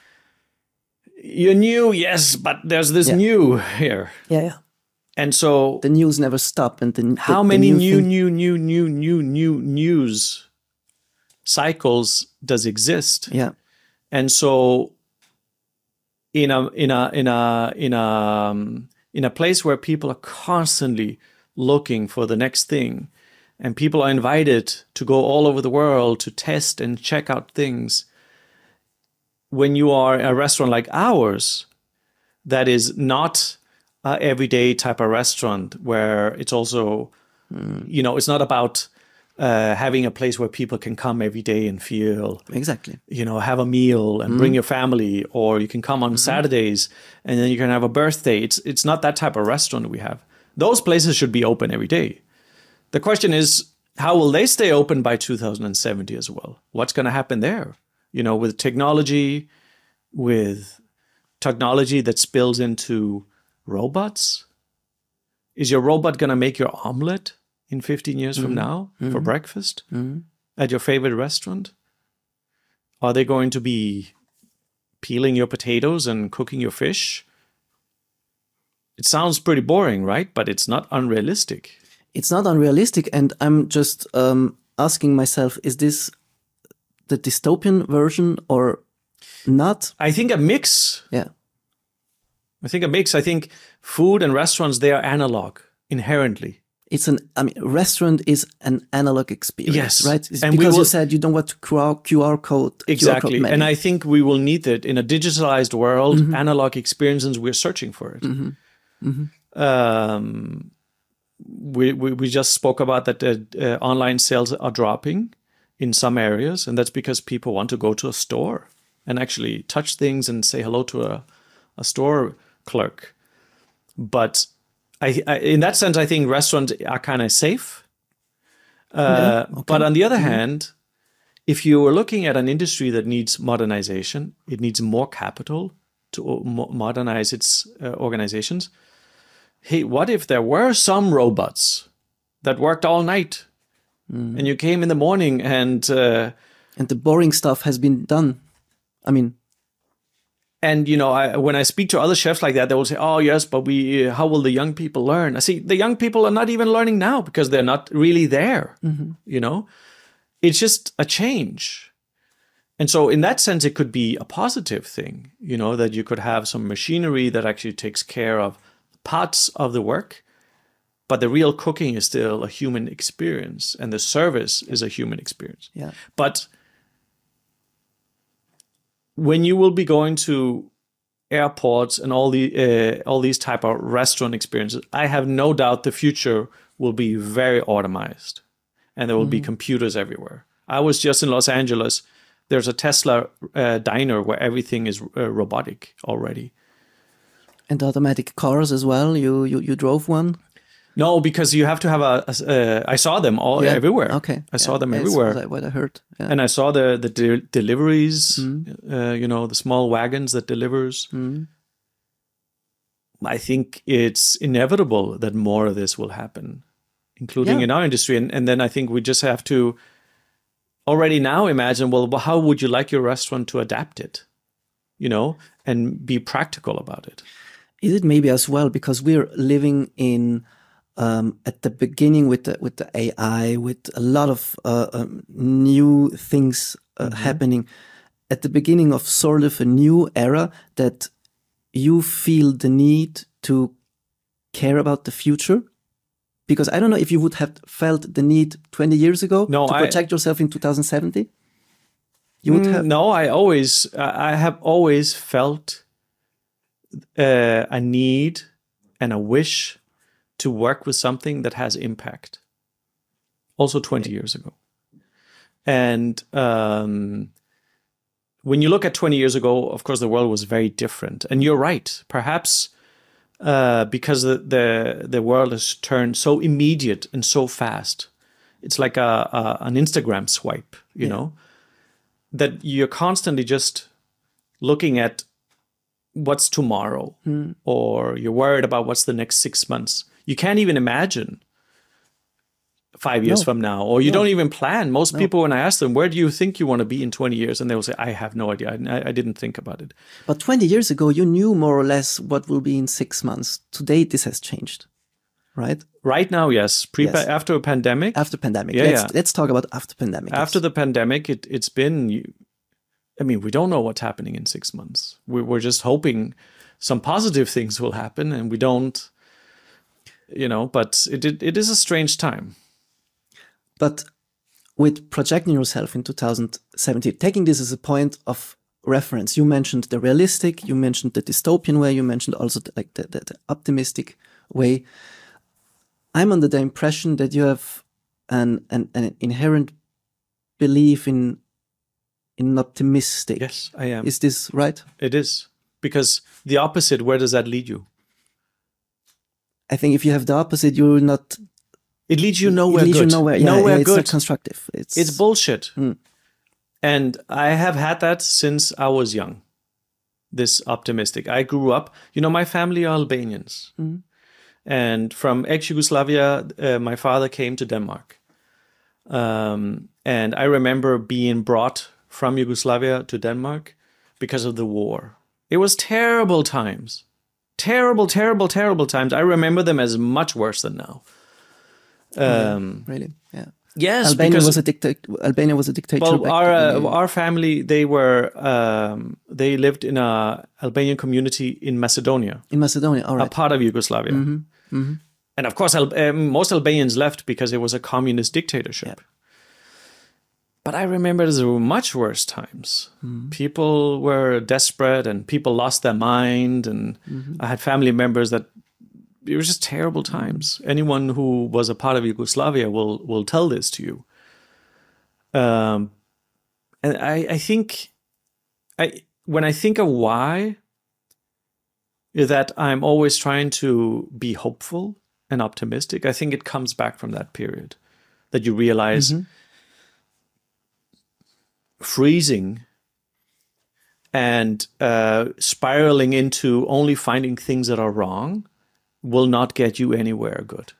you're new, yes, but there's this yeah. new here. Yeah, yeah. And so the news never stopped. And the, the how the many new, new, thing... new, new, new, new, new news cycles does exist? Yeah. And so in a in a in a in a um, in a place where people are constantly looking for the next thing, and people are invited to go all over the world to test and check out things, when you are a restaurant like ours that is not a everyday type of restaurant where it's also mm. you know, it's not about Uh, having a place where people can come every day and feel exactly, you know, have a meal and mm. bring your family, or you can come on mm. Saturdays and then you can have a birthday. It's it's not that type of restaurant we have. Those places should be open every day. The question is, how will they stay open by two thousand seventy as well? What's going to happen there? You know, with technology, with technology that spills into robots. Is your robot going to make your omelet in fifteen years mm-hmm. from now mm-hmm. for breakfast mm-hmm. at your favorite restaurant? Are they going to be peeling your potatoes and cooking your fish? It sounds pretty boring, right? But it's not unrealistic. It's not unrealistic. And I'm just um, asking myself, is this the dystopian version or not? I think a mix. Yeah. I think a mix. I think food and restaurants, they are analog inherently. It's an, I mean, restaurant is an analog experience, yes. right? It's and because will, you said you don't want to Q R code. Exactly. Q R code and I think we will need it in a digitalized world, mm-hmm. analog experiences, we're searching for it. Mm-hmm. Mm-hmm. Um, we, we, we just spoke about that uh, uh, online sales are dropping in some areas. And that's because people want to go to a store and actually touch things and say hello to a, a store clerk. But I, I, in that sense, I think restaurants are kind of safe. Uh, yeah, okay. But on the other mm-hmm. hand, if you are looking at an industry that needs modernization, it needs more capital to modernize its uh, organizations. Hey, what if there were some robots that worked all night mm. and you came in the morning and... Uh, and the boring stuff has been done. I mean... And, you know, I, when I speak to other chefs like that, they will say, oh, yes, but we, uh, how will the young people learn? I see the young people are not even learning now because they're not really there, mm-hmm. you know? It's just a change. And so in that sense, it could be a positive thing, you know, that you could have some machinery that actually takes care of parts of the work, but the real cooking is still a human experience and the service is a human experience. Yeah. But when you will be going to airports and all the uh, all these type of restaurant experiences, I have no doubt the future will be very automized, and there will mm-hmm. be computers everywhere. I was just in Los Angeles. There's a Tesla uh, diner where everything is uh, robotic already, and automatic cars as well. You you you drove one. No, because you have to have a. a uh, I saw them all yeah. everywhere. Okay, I yeah. saw them yeah, everywhere. That's what I heard. Yeah. And I saw the the de- deliveries. Mm-hmm. Uh, you know, the small wagons that delivers. Mm-hmm. I think it's inevitable that more of this will happen, including yeah. in our industry. And and then I think we just have to already now imagine. Well, how would you like your restaurant to adapt it? You know, and be practical about it. Is it maybe as well because we're living in. Um, at the beginning with the with the A I, with a lot of uh, um, new things uh, mm-hmm. happening, at the beginning of sort of a new era, that you feel the need to care about the future? Because I don't know if you would have felt the need twenty years ago no, to I, protect yourself in two thousand seventy. You would Mm, have no, I always, I I have always felt uh, a need and a wish to work with something that has impact. Also twenty years ago. And um, when you look at twenty years ago, of course, the world was very different. And you're right. Perhaps uh, because the, the the world has turned so immediate and so fast. It's like a, a an Instagram swipe, you Yeah. know, that you're constantly just looking at what's tomorrow, or you're worried about what's the next six months. You can't even imagine five years No. from now, or you No. don't even plan. Most people, when I ask them, where do you think you want to be in twenty years? And they will say, I have no idea. I, I didn't think about it. But twenty years ago, you knew more or less what will be in six months. Today, this has changed, right? Right now, yes. Pre- Yes. After a pandemic, After pandemic. Yeah, let's, yeah. let's talk about after pandemic. after the pandemic, it, it's been, you- I mean, we don't know what's happening in six months. We, we're just hoping some positive things will happen, and we don't, you know, but it, it, it is a strange time. But with projecting yourself in two thousand seventeen, taking this as a point of reference, you mentioned the realistic, you mentioned the dystopian way, you mentioned also the, like the, the, the optimistic way. I'm under the impression that you have an an, an inherent belief in in optimistic. Yes, I am. Is this right? It is. Because the opposite, where does that lead you? I think if you have the opposite, you will not. It leads you nowhere it leads good. you nowhere. Yeah, nowhere yeah, it's good. not constructive. It's It's bullshit. Mm. And I have had that since I was young. This optimistic. I grew up, you know, my family are Albanians. Mm. And from ex-Yugoslavia, uh, my father came to Denmark. Um, and I remember being brought from Yugoslavia to Denmark because of the war. It was terrible times. Terrible, terrible, terrible times. I remember them as much worse than now. Um, really, yeah. yes, Albania because was a dictator. Albania was a dictator. well, back our then, uh, yeah. our family, they were um, they lived in a Albanian community in Macedonia, in Macedonia. All a right. part of Yugoslavia. And of course, Al- um, most Albanians left because it was a communist dictatorship. Yeah. But I remember there were much worse times. People were desperate and people lost their mind. And I had family members that it was just terrible times. Anyone who was a part of Yugoslavia will will tell this to you. Um, and I, I think I when I think of why, that I'm always trying to be hopeful and optimistic, I think it comes back from that period that you realize freezing and uh, spiraling into only finding things that are wrong will not get you anywhere good.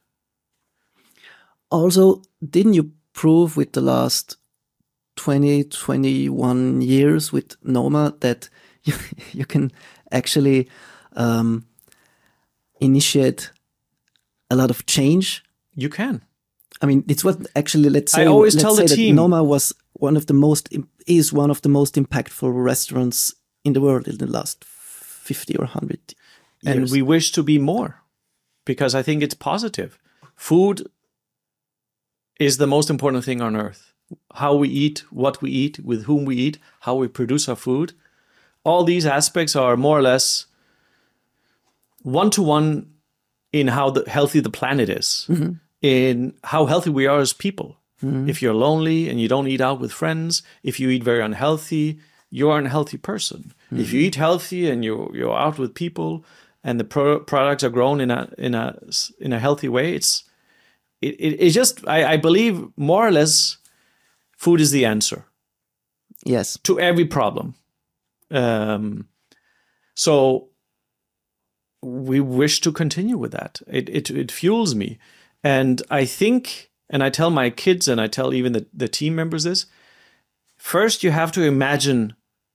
Also, didn't you prove with the last twenty, twenty-one years with Noma that you, you can actually um, initiate a lot of change? You can. I mean, it's what actually, let's say, I always let's tell say the that team- Noma was one of the most, is one of the most impactful restaurants in the world in the last fifty or one hundred years. And we wish to be more because I think it's positive. Food is the most important thing on earth. How we eat, what we eat, with whom we eat, how we produce our food. All these aspects are more or less one-to-one in how the, healthy the planet is, Mm-hmm. in how healthy we are as people. If you're lonely and you don't eat out with friends, if you eat very unhealthy, you're an unhealthy person. If you eat healthy and you you're out with people and the pro- products are grown in a in a in a healthy way, it's it, it it's just I, I believe more or less food is the answer Yes. to every problem. Um, so we wish to continue with that. It it it fuels me, and I think. And I tell my kids and I tell even the, the team members this, first you have to imagine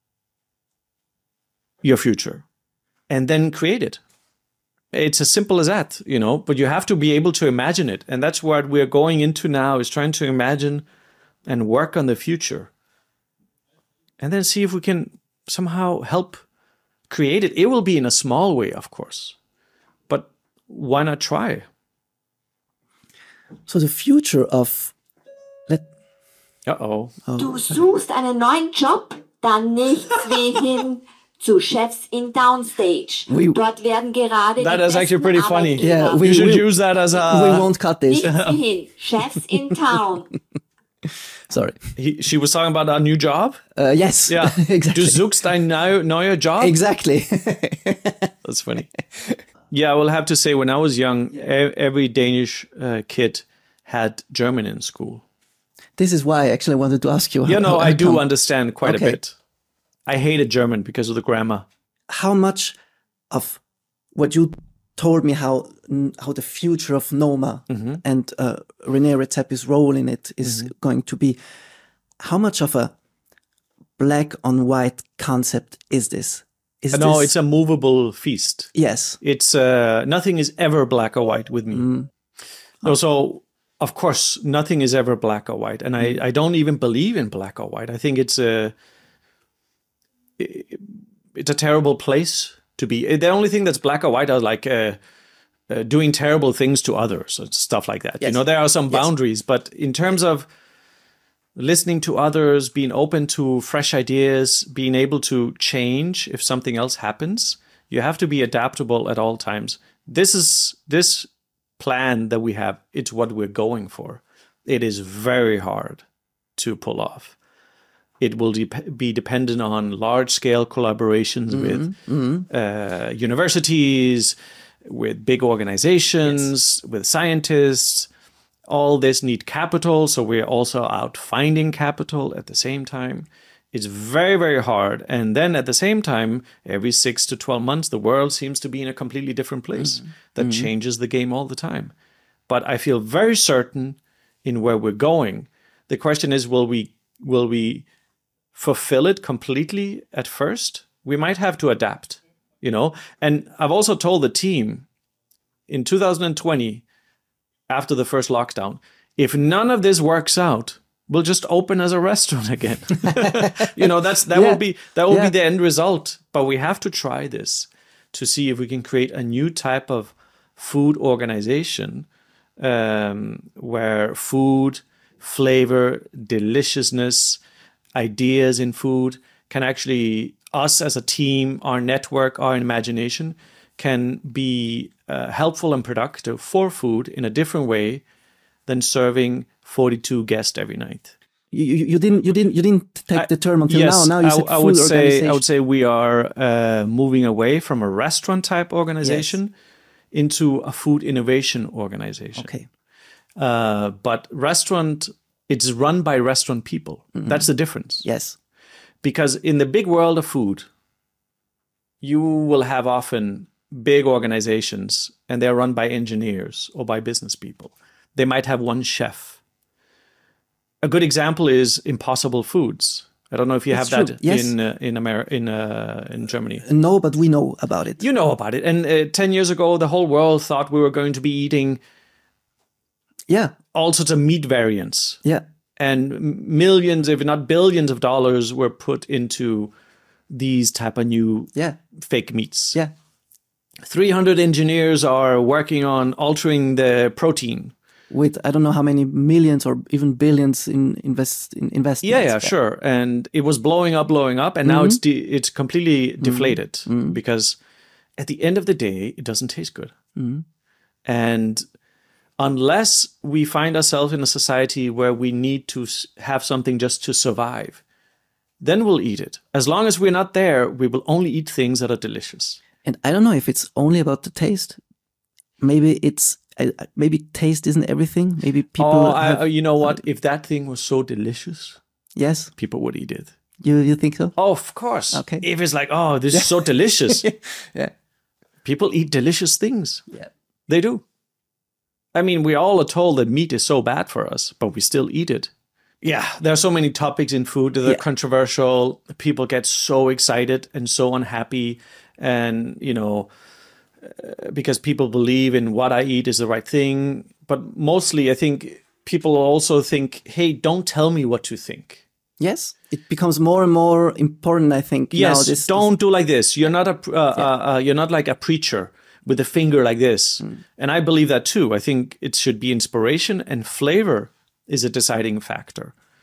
your future and then create it. It's as simple as that, you know, but you have to be able to imagine it. And that's what we're going into now, is trying to imagine and work on the future. And then see if we can somehow help create it. It will be in a small way, of course, but why not try? So the future of let Uh-oh. Du suchst einen neuen Job? Dann nichts wie hin zu Chefs in Downstage. We- Dort werden gerade That die is actually besten pretty funny. Arbeitgeber. Yeah, we You should will- use that as we a... won't cut this. Nichts wie hin. Chefs in Town. Sorry. He, she was talking about our new job? Uh, yes. Yeah. exactly. Du suchst ein neu, neuer Job? Exactly. That's funny. Yeah, I will have to say, when I was young, e- every Danish uh, kid had German in school. This is why I actually wanted to ask you. You how- know, how I do come. understand quite Okay. a bit. I hated German because of the grammar. How much of what you told me how how the future of Noma Mm-hmm. and uh, René Redzepi's role in it is going to be, how much of a black on white concept is this? Is No, this, it's a movable feast. yes. It's uh, nothing is ever black or white with me. Mm. No, so of course nothing is ever black or white, and I, I don't even believe in black or white. I think it's a it's a terrible place to be. The only thing that's black or white are like uh, uh, doing terrible things to others and stuff like that. You Yes. know, there are some Yes. boundaries, but in terms of listening to others, being open to fresh ideas, being able to change if something else happens, you have to be adaptable at all times. This is this plan that we have. It's what we're going for. It is very hard to pull off. It will dep be dependent on large-scale collaborations with uh, universities, with big organizations, with scientists. All this need capital, so we're also out finding capital at the same time. It's very, very hard. And then at the same time, every six to twelve months, the world seems to be in a completely different place that changes the game all the time. But I feel very certain in where we're going. The question is, will we will we fulfill it completely at first? We might have to adapt, you know? And I've also told the team in two thousand twenty, after the first lockdown, if none of this works out, we'll just open as a restaurant again. You know, that's that Yeah. will be that will Yeah. be the end result. But we have to try this to see if we can create a new type of food organization um, where food, flavor, deliciousness, ideas in food can actually, us as a team, our network, our imagination, can be uh, helpful and productive for food in a different way than serving forty-two guests every night. You, you, you didn't you didn't you didn't take I- the term until yes, now. Now you I, said I food would say organization. I would say we are uh, moving away from a restaurant type organization into a food innovation organization. Okay. Uh, but restaurant, it's run by restaurant people. That's the difference. Yes. Because in the big world of food, you will have often big organizations and they're run by engineers or by business people. They might have one chef. A good example is Impossible Foods. I don't know if you That's have true. that Yes. in uh, in America, in uh, in Germany. No, but we know about it. You know about it. And uh, ten years ago, the whole world thought we were going to be eating Yeah. all sorts of meat variants. Yeah. And millions, if not billions of dollars were put into these type of new Yeah. fake meats. Yeah. three hundred engineers are working on altering the protein. With I don't know how many millions or even billions in invest in investments. Yeah, yeah, sure. And it was blowing up, blowing up, and now it's de- it's completely deflated because at the end of the day, it doesn't taste good. And unless we find ourselves in a society where we need to s- have something just to survive, then we'll eat it. As long as we're not there, we will only eat things that are delicious. And I don't know if it's only about the taste. Maybe it's uh, maybe taste isn't everything. Maybe people. oh, I, have, uh, you know what? If that thing was so delicious, yes, people would eat it. you you think so? Oh, of course. Okay. If it's like, oh, this is so delicious. Yeah. People eat delicious things. Yeah. They do. I mean, we all are told that meat is so bad for us, but we still eat it. Yeah, there are so many topics in food that are Yeah. controversial. People get so excited and so unhappy. And, you know, uh, because people believe in what I eat is the right thing. But mostly, I think people also think, hey, don't tell me what to think. Yes, it becomes more and more important. I think. now, Yes, this, don't do like this. You're not a uh, uh, uh, you're not like a preacher with a finger like this. And I believe that too. I think it should be inspiration, and flavor is a deciding factor.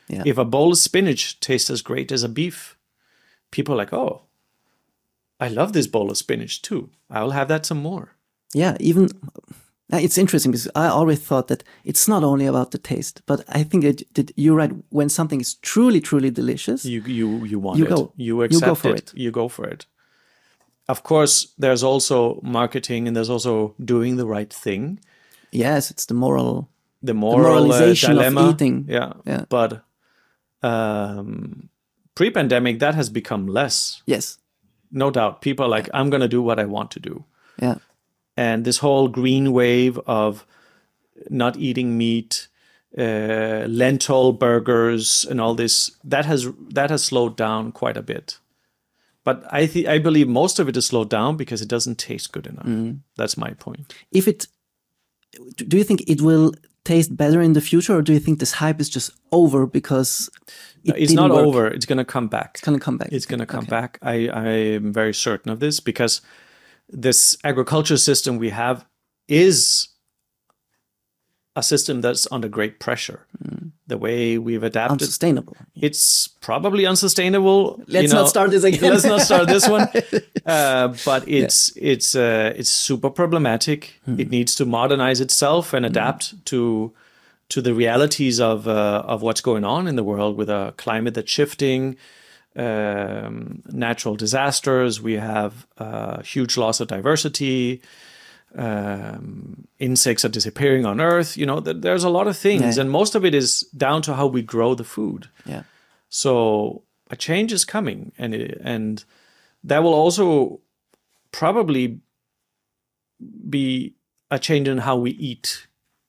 Yeah. If a bowl of spinach tastes as great as a beef, people are like, oh, I love this bowl of spinach too. I'll have that some more. Yeah, even uh, it's interesting because I always thought that it's not only about the taste, but I think that, that you're right. When something is truly, truly delicious, You you you want You it. go. You You accept go for it. it. You go for it. Of course, there's also marketing, and there's also doing the right thing. yes, it's the moral. The moral uh, moralization of dilemma. eating. Yeah. Yeah. But um, pre-pandemic, that has become less. Yes, No doubt. People are like, I'm going to do what I want to do. yeah, And this whole green wave of not eating meat, uh, lentil burgers, and all this, that has that has slowed down quite a bit. But I th- I believe most of it is slowed down because it doesn't taste good enough. That's my point. if it, do you think it will taste better in the future, or do you think this hype is just over because it It's didn't not work? over. It's going to come back. It's gonna come back. It's going to come Okay. back. I, I am very certain of this because this agriculture system we have is a system that's under great pressure. The way we've adapted, Unsustainable. it's probably unsustainable. Let's you know. not start this again. Let's not start this one. Uh, but it's it's uh, it's super problematic. It needs to modernize itself and adapt to to the realities of uh, of what's going on in the world with a climate that's shifting, um, natural disasters. We have uh, huge loss of diversity. Um, insects are disappearing on Earth. You know, th- there's a lot of things, Yeah. and most of it is down to how we grow the food. Yeah. So a change is coming, and it, and that will also probably be a change in how we eat.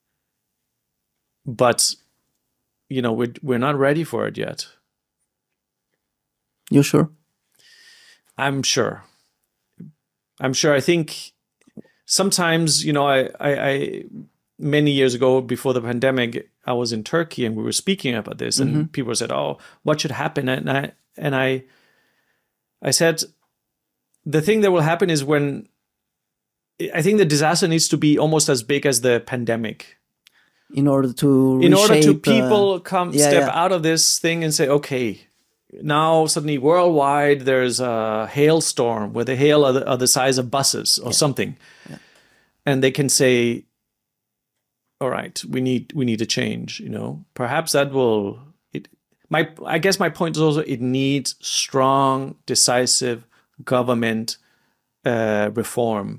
But you know, we're we're not ready for it yet. You're sure? I'm sure. I'm sure. I think sometimes, you know, I, I, I many years ago before the pandemic, I was in Turkey and we were speaking about this, and people said, "Oh, what should happen?" And I and I, I said, the thing that will happen is when I think the disaster needs to be almost as big as the pandemic. In order to In order to reshape, uh, people come yeah, step yeah. out of this thing and say, okay, now suddenly worldwide there's a hailstorm where the hail are the, are the size of buses or something, and they can say, all right, we need we need a change. You know, perhaps that will. It, my I guess my point is also it needs strong, decisive government uh, reform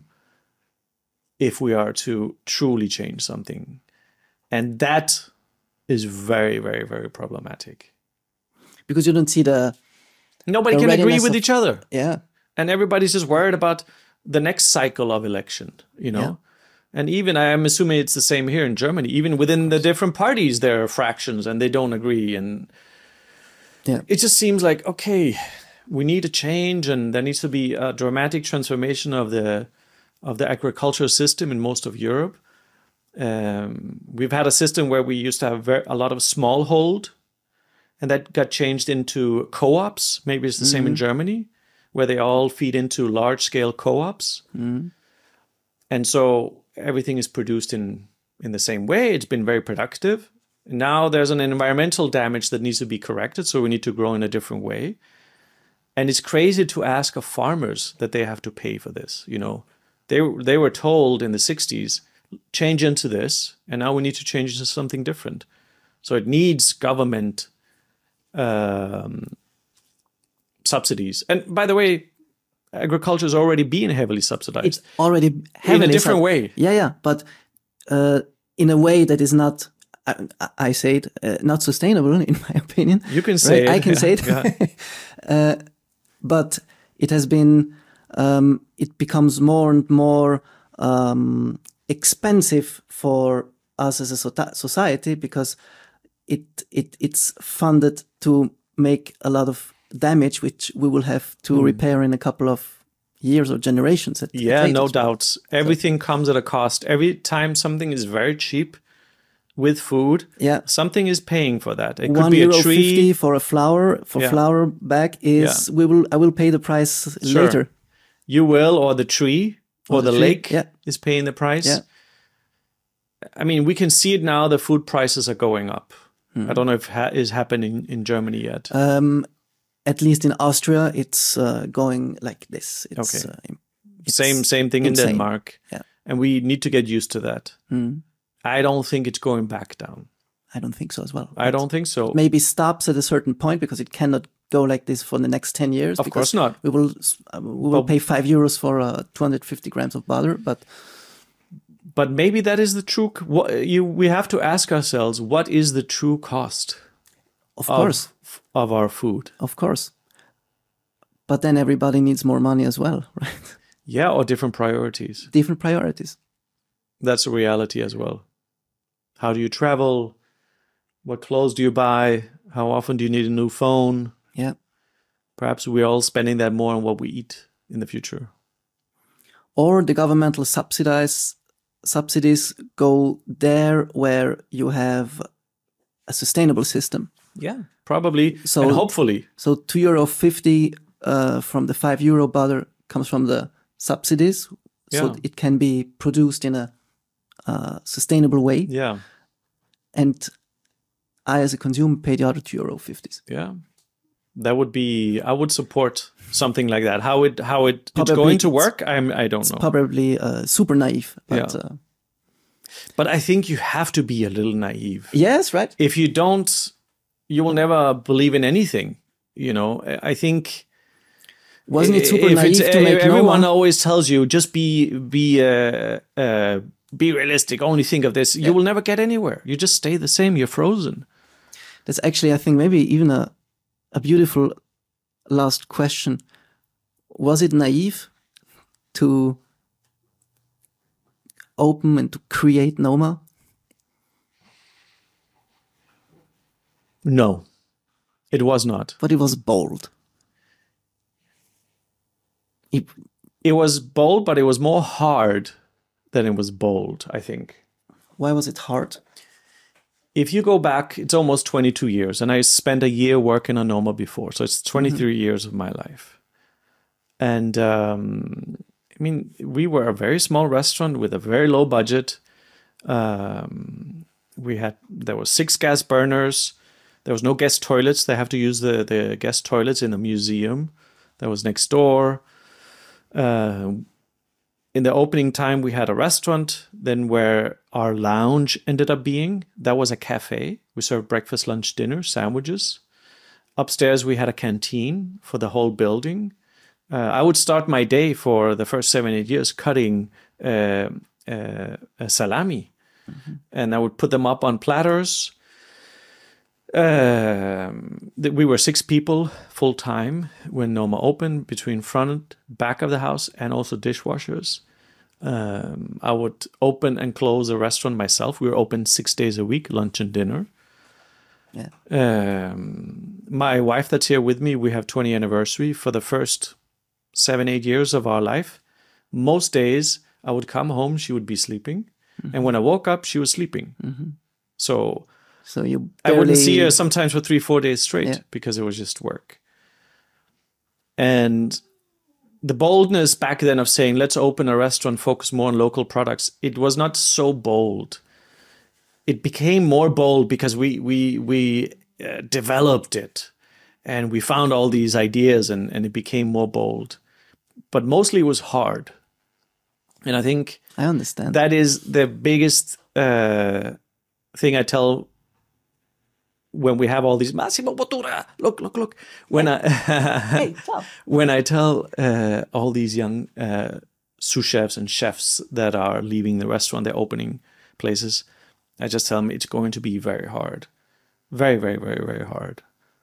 if we are to truly change something, and that is very, very, very problematic. because you don't see the Nobody The can agree readiness with of- each other. yeah And everybody's just worried about the next cycle of election, you know? Yeah. And even, I am assuming it's the same here in Germany, even within the different parties, there are fractions and they don't agree. And Yeah. it just seems like, okay, we need a change, and there needs to be a dramatic transformation of the of the agriculture system in most of Europe. Um, we've had a system where we used to have very, a lot of smallhold, and that got changed into co-ops. Maybe it's the same in Germany, where they all feed into large-scale co-ops. And so everything is produced in, in the same way. It's been very productive. Now there's an environmental damage that needs to be corrected, so we need to grow in a different way. And it's crazy to ask of farmers that they have to pay for this. You know, they they were told in the sixties, change into this, and now we need to change into something different. So it needs government um, subsidies. And by the way, agriculture is already being heavily subsidized. it's already heavily different sub- way. Yeah, yeah, but uh, in a way that is not. I, I say it uh, not sustainable, in my opinion. You can say right? it. I can Yeah, say it. uh, but it has been. Um, it becomes more and more um, expensive for us as a so- society because it it it's funded to make a lot of damage, which we will have to repair in a couple of years or generations. At, at Yeah, no latest, right? doubts. Everything comes at a cost. Every time something is very cheap with food, Yeah. something is paying for that. It could One be euro a tree. fifty for a flower for Yeah. flower bag is we will I will pay the price Sure. later. You will, or the tree, or, the the, tree, lake yeah. is paying the price. Yeah. I mean, we can see it now. The food prices are going up. I don't know if ha- is happening in Germany yet. Um, at least in Austria, it's uh, going like this. It's, Okay. uh, it's same same thing insane. in Denmark. Yeah. And we need to get used to that. Mm. I don't think it's going back down. I don't think so as well. I don't think so. Maybe stops at a certain point because it cannot go like this for the next ten years. Of course not. We will uh, we will But- pay five euros for uh, two hundred fifty grams of butter, but But maybe that is the true. c- What you we have to ask ourselves: what is the true cost of of, course, of our food? of course. But then everybody needs more money as well, right? Yeah, or different priorities. Different priorities. That's a reality as well. How do you travel? What clothes do you buy? How often do you need a new phone? Yeah. Perhaps we're all spending that more on what we eat in the future. Or the governmental subsidize subsidies go there where you have a sustainable system. Yeah, probably. So- and hopefully. So two euro fifty uh, from the five euro butter comes from the subsidies, so Yeah. it can be produced in a uh, sustainable way, Yeah, and I, as a consumer, pay the other two euro fifties. yeah. That would be. I would support something like that. How it how it it's Probably going to it's- work, I'm. I don't know. Probably uh, super naive, but Yeah. uh, But I think you have to be a little naive. yes, right. If you don't, you will never believe in anything. You know, I I think. Wasn't it super if naive it's- to make everyone Noma? always tells you just be be uh, uh, be realistic. Only think of this. You will never get anywhere. You just stay the same. You're frozen. That's actually, I think, maybe even a a beautiful last question. Was it naive to open and to create Noma? No, it was not. But it was bold. It, It was bold, but it was more hard than it was bold, I think. why was it hard? If you go back, it's almost twenty-two years, and I spent a year working on Noma before, so it's twenty-three years of my life. And um, I mean, we were a very small restaurant with a very low budget. Um, we had there were six gas burners. There was no guest toilets. They have to use the the guest toilets in the museum that was next door. Uh, in the opening time, we had a restaurant. Then where our lounge ended up being, that was a cafe. We served breakfast, lunch, dinner, sandwiches. Upstairs, we had a canteen for the whole building. Uh, I would start my day for the first seven, eight years cutting uh, uh, a salami. And I would put them up on platters. Um, th- we were six people full time when Noma opened, between front, back of the house, and also dishwashers. Um, I would open and close the restaurant myself. We were open six days a week, lunch and dinner. Yeah. Um, my wife that's here with me, we have twentieth anniversary for the first seven, eight years of our life. Most days I would come home, she would be sleeping. And when I woke up, she was sleeping. So So you I barely, wouldn't see her sometimes for three, four days straight Yeah. because it was just work. And the boldness back then of saying, let's open a restaurant, focus more on local products, it was not so bold. It became more bold because we we we uh, developed it and we found all these ideas and, and it became more bold. But mostly it was hard. And I think I understand. that is the biggest uh, thing I tell when we have all these Massimo Bottura, look, look, look. When I Hey, stop. when I tell uh, all these young uh, sous chefs and chefs that are leaving the restaurant, they're opening places, I just tell them it's going to be very hard, very, very, very, very hard.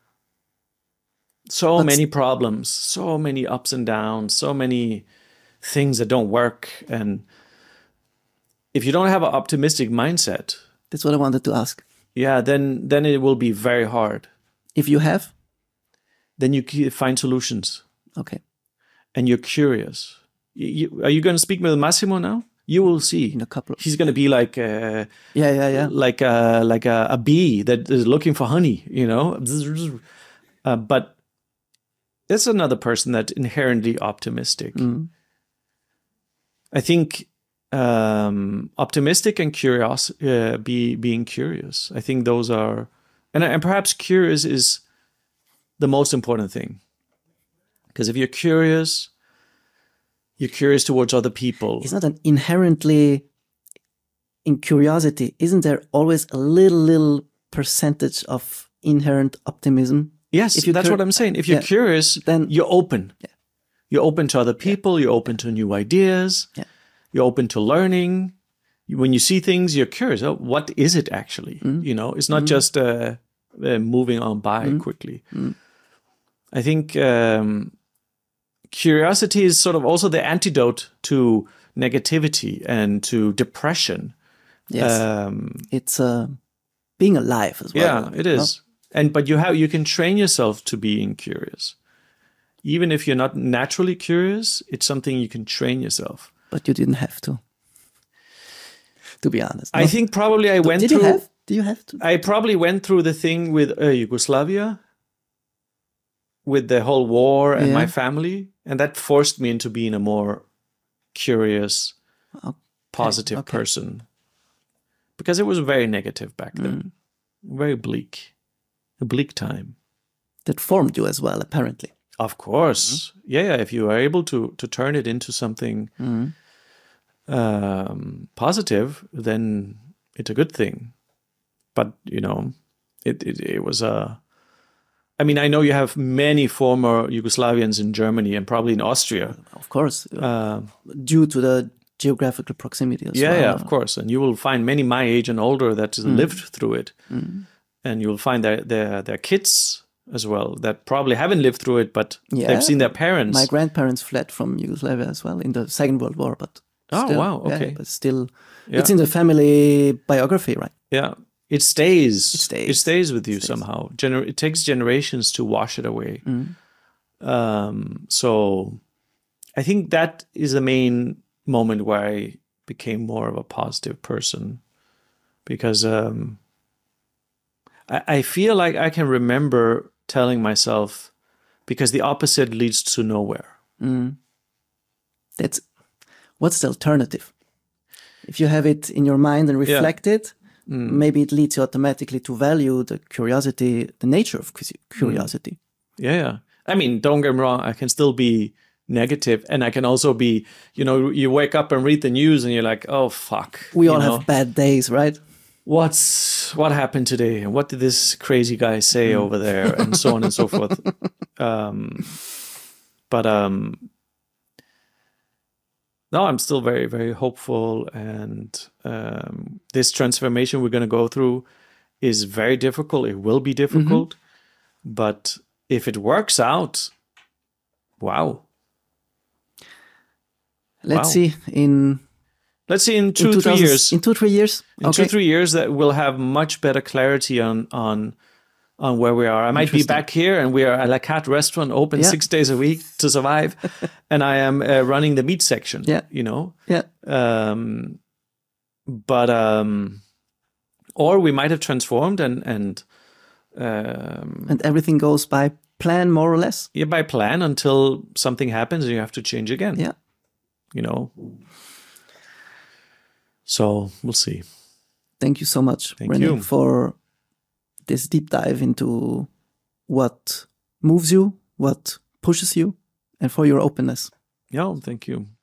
So But- many problems, so many ups and downs, so many things that don't work, and if you don't have an optimistic mindset, That's what I wanted to ask. yeah, then then it will be very hard. If you have, Then you c- find solutions, okay, and you're curious. You, you- are you going to speak with Massimo now? You will see. in a couple of, He's going to be like uh, yeah, yeah, yeah. like a like a, a bee that is looking for honey. You know, uh, but it's another person that's inherently optimistic. Mm. I think um, optimistic and curious, uh, be being curious. I think those are and and perhaps curious is the most important thing, because if you're curious, you're curious towards other people. It's not an inherently in curiosity. Isn't there always a little little percentage of inherent optimism? Yes, If you're that's cur- what I'm saying. If you're Yeah. curious, Then- you're open. Yeah. You're open to other people. You're open to new ideas. Yeah. You're open to learning. When you see things, you're curious. Oh, what is it actually? Mm. You know, it's not just uh, uh, moving on by quickly. Mm. I think um, curiosity is sort of also the antidote to negativity and to depression. Yes, Um, it's uh, being alive as well. yeah, it no? is. And but you have you can train yourself to being curious. Even if you're not naturally curious, it's something you can train yourself. But you didn't have to. To be honest, I no? think probably I went Did through. you have? Do you have to? I probably went through the thing with uh, Yugoslavia, with the whole war and Yeah. my family, and that forced me into being a more curious, Okay, positive okay. person, because it was very negative back then, Mm. very bleak, a bleak time. That formed you as well, apparently. Of course, yeah, yeah. If you are able to to turn it into something Mm. um, positive, then it's a good thing. But you know, it it, it was a. I mean, I know you have many former Yugoslavians in Germany and probably in Austria. Of course, Uh, due to the geographical proximity as yeah, well. yeah, of course. And you will find many my age and older that lived through it, Mm. and you'll find their their their kids as well that probably haven't lived through it, but Yeah. they've seen their parents. My grandparents fled from Yugoslavia as well in the Second World War, but Oh, still, wow, yeah, okay. but still, Yeah. it's in the family biography, right? Yeah, it stays. It stays. It stays with you It stays. somehow. Gener- it takes generations to wash it away. Mm. Um, so I think that is the main moment where I became more of a positive person, because um, I, I feel like I can remember telling myself, because the opposite leads to nowhere. Mm. That's what's the alternative? If you have it in your mind and reflect it, Mm. maybe it leads you automatically to value the curiosity, the nature of cu- curiosity. Yeah, yeah. I mean, don't get me wrong. I can still be negative, and I can also be, you know, you wake up and read the news, and you're like, oh fuck. We you all know, have bad days, right? what's what happened today, and what did this crazy guy say over there, and so on and so forth. Um, but um, no, I'm still very, very hopeful, and um, this transformation we're going to go through is very difficult. It will be difficult, but if it works out, wow. Let's Wow. see in Let's see in in two, two three thousand years. in two three years. In okay. two, three years, that we'll have much better clarity on on on where we are. I might be Interesting. back here, and we are a La Carte restaurant, open Yeah. six days a week to survive, and I am uh, running the meat section. Yeah. you know. Yeah. Um, but um, or we might have transformed and and um, And everything goes by plan, more or less. yeah, by plan until something happens and you have to change again. Yeah. You know. So we'll see. Thank you so much, Thank René, you. for this deep dive into what moves you, what pushes you, and for your openness. Yeah, thank you.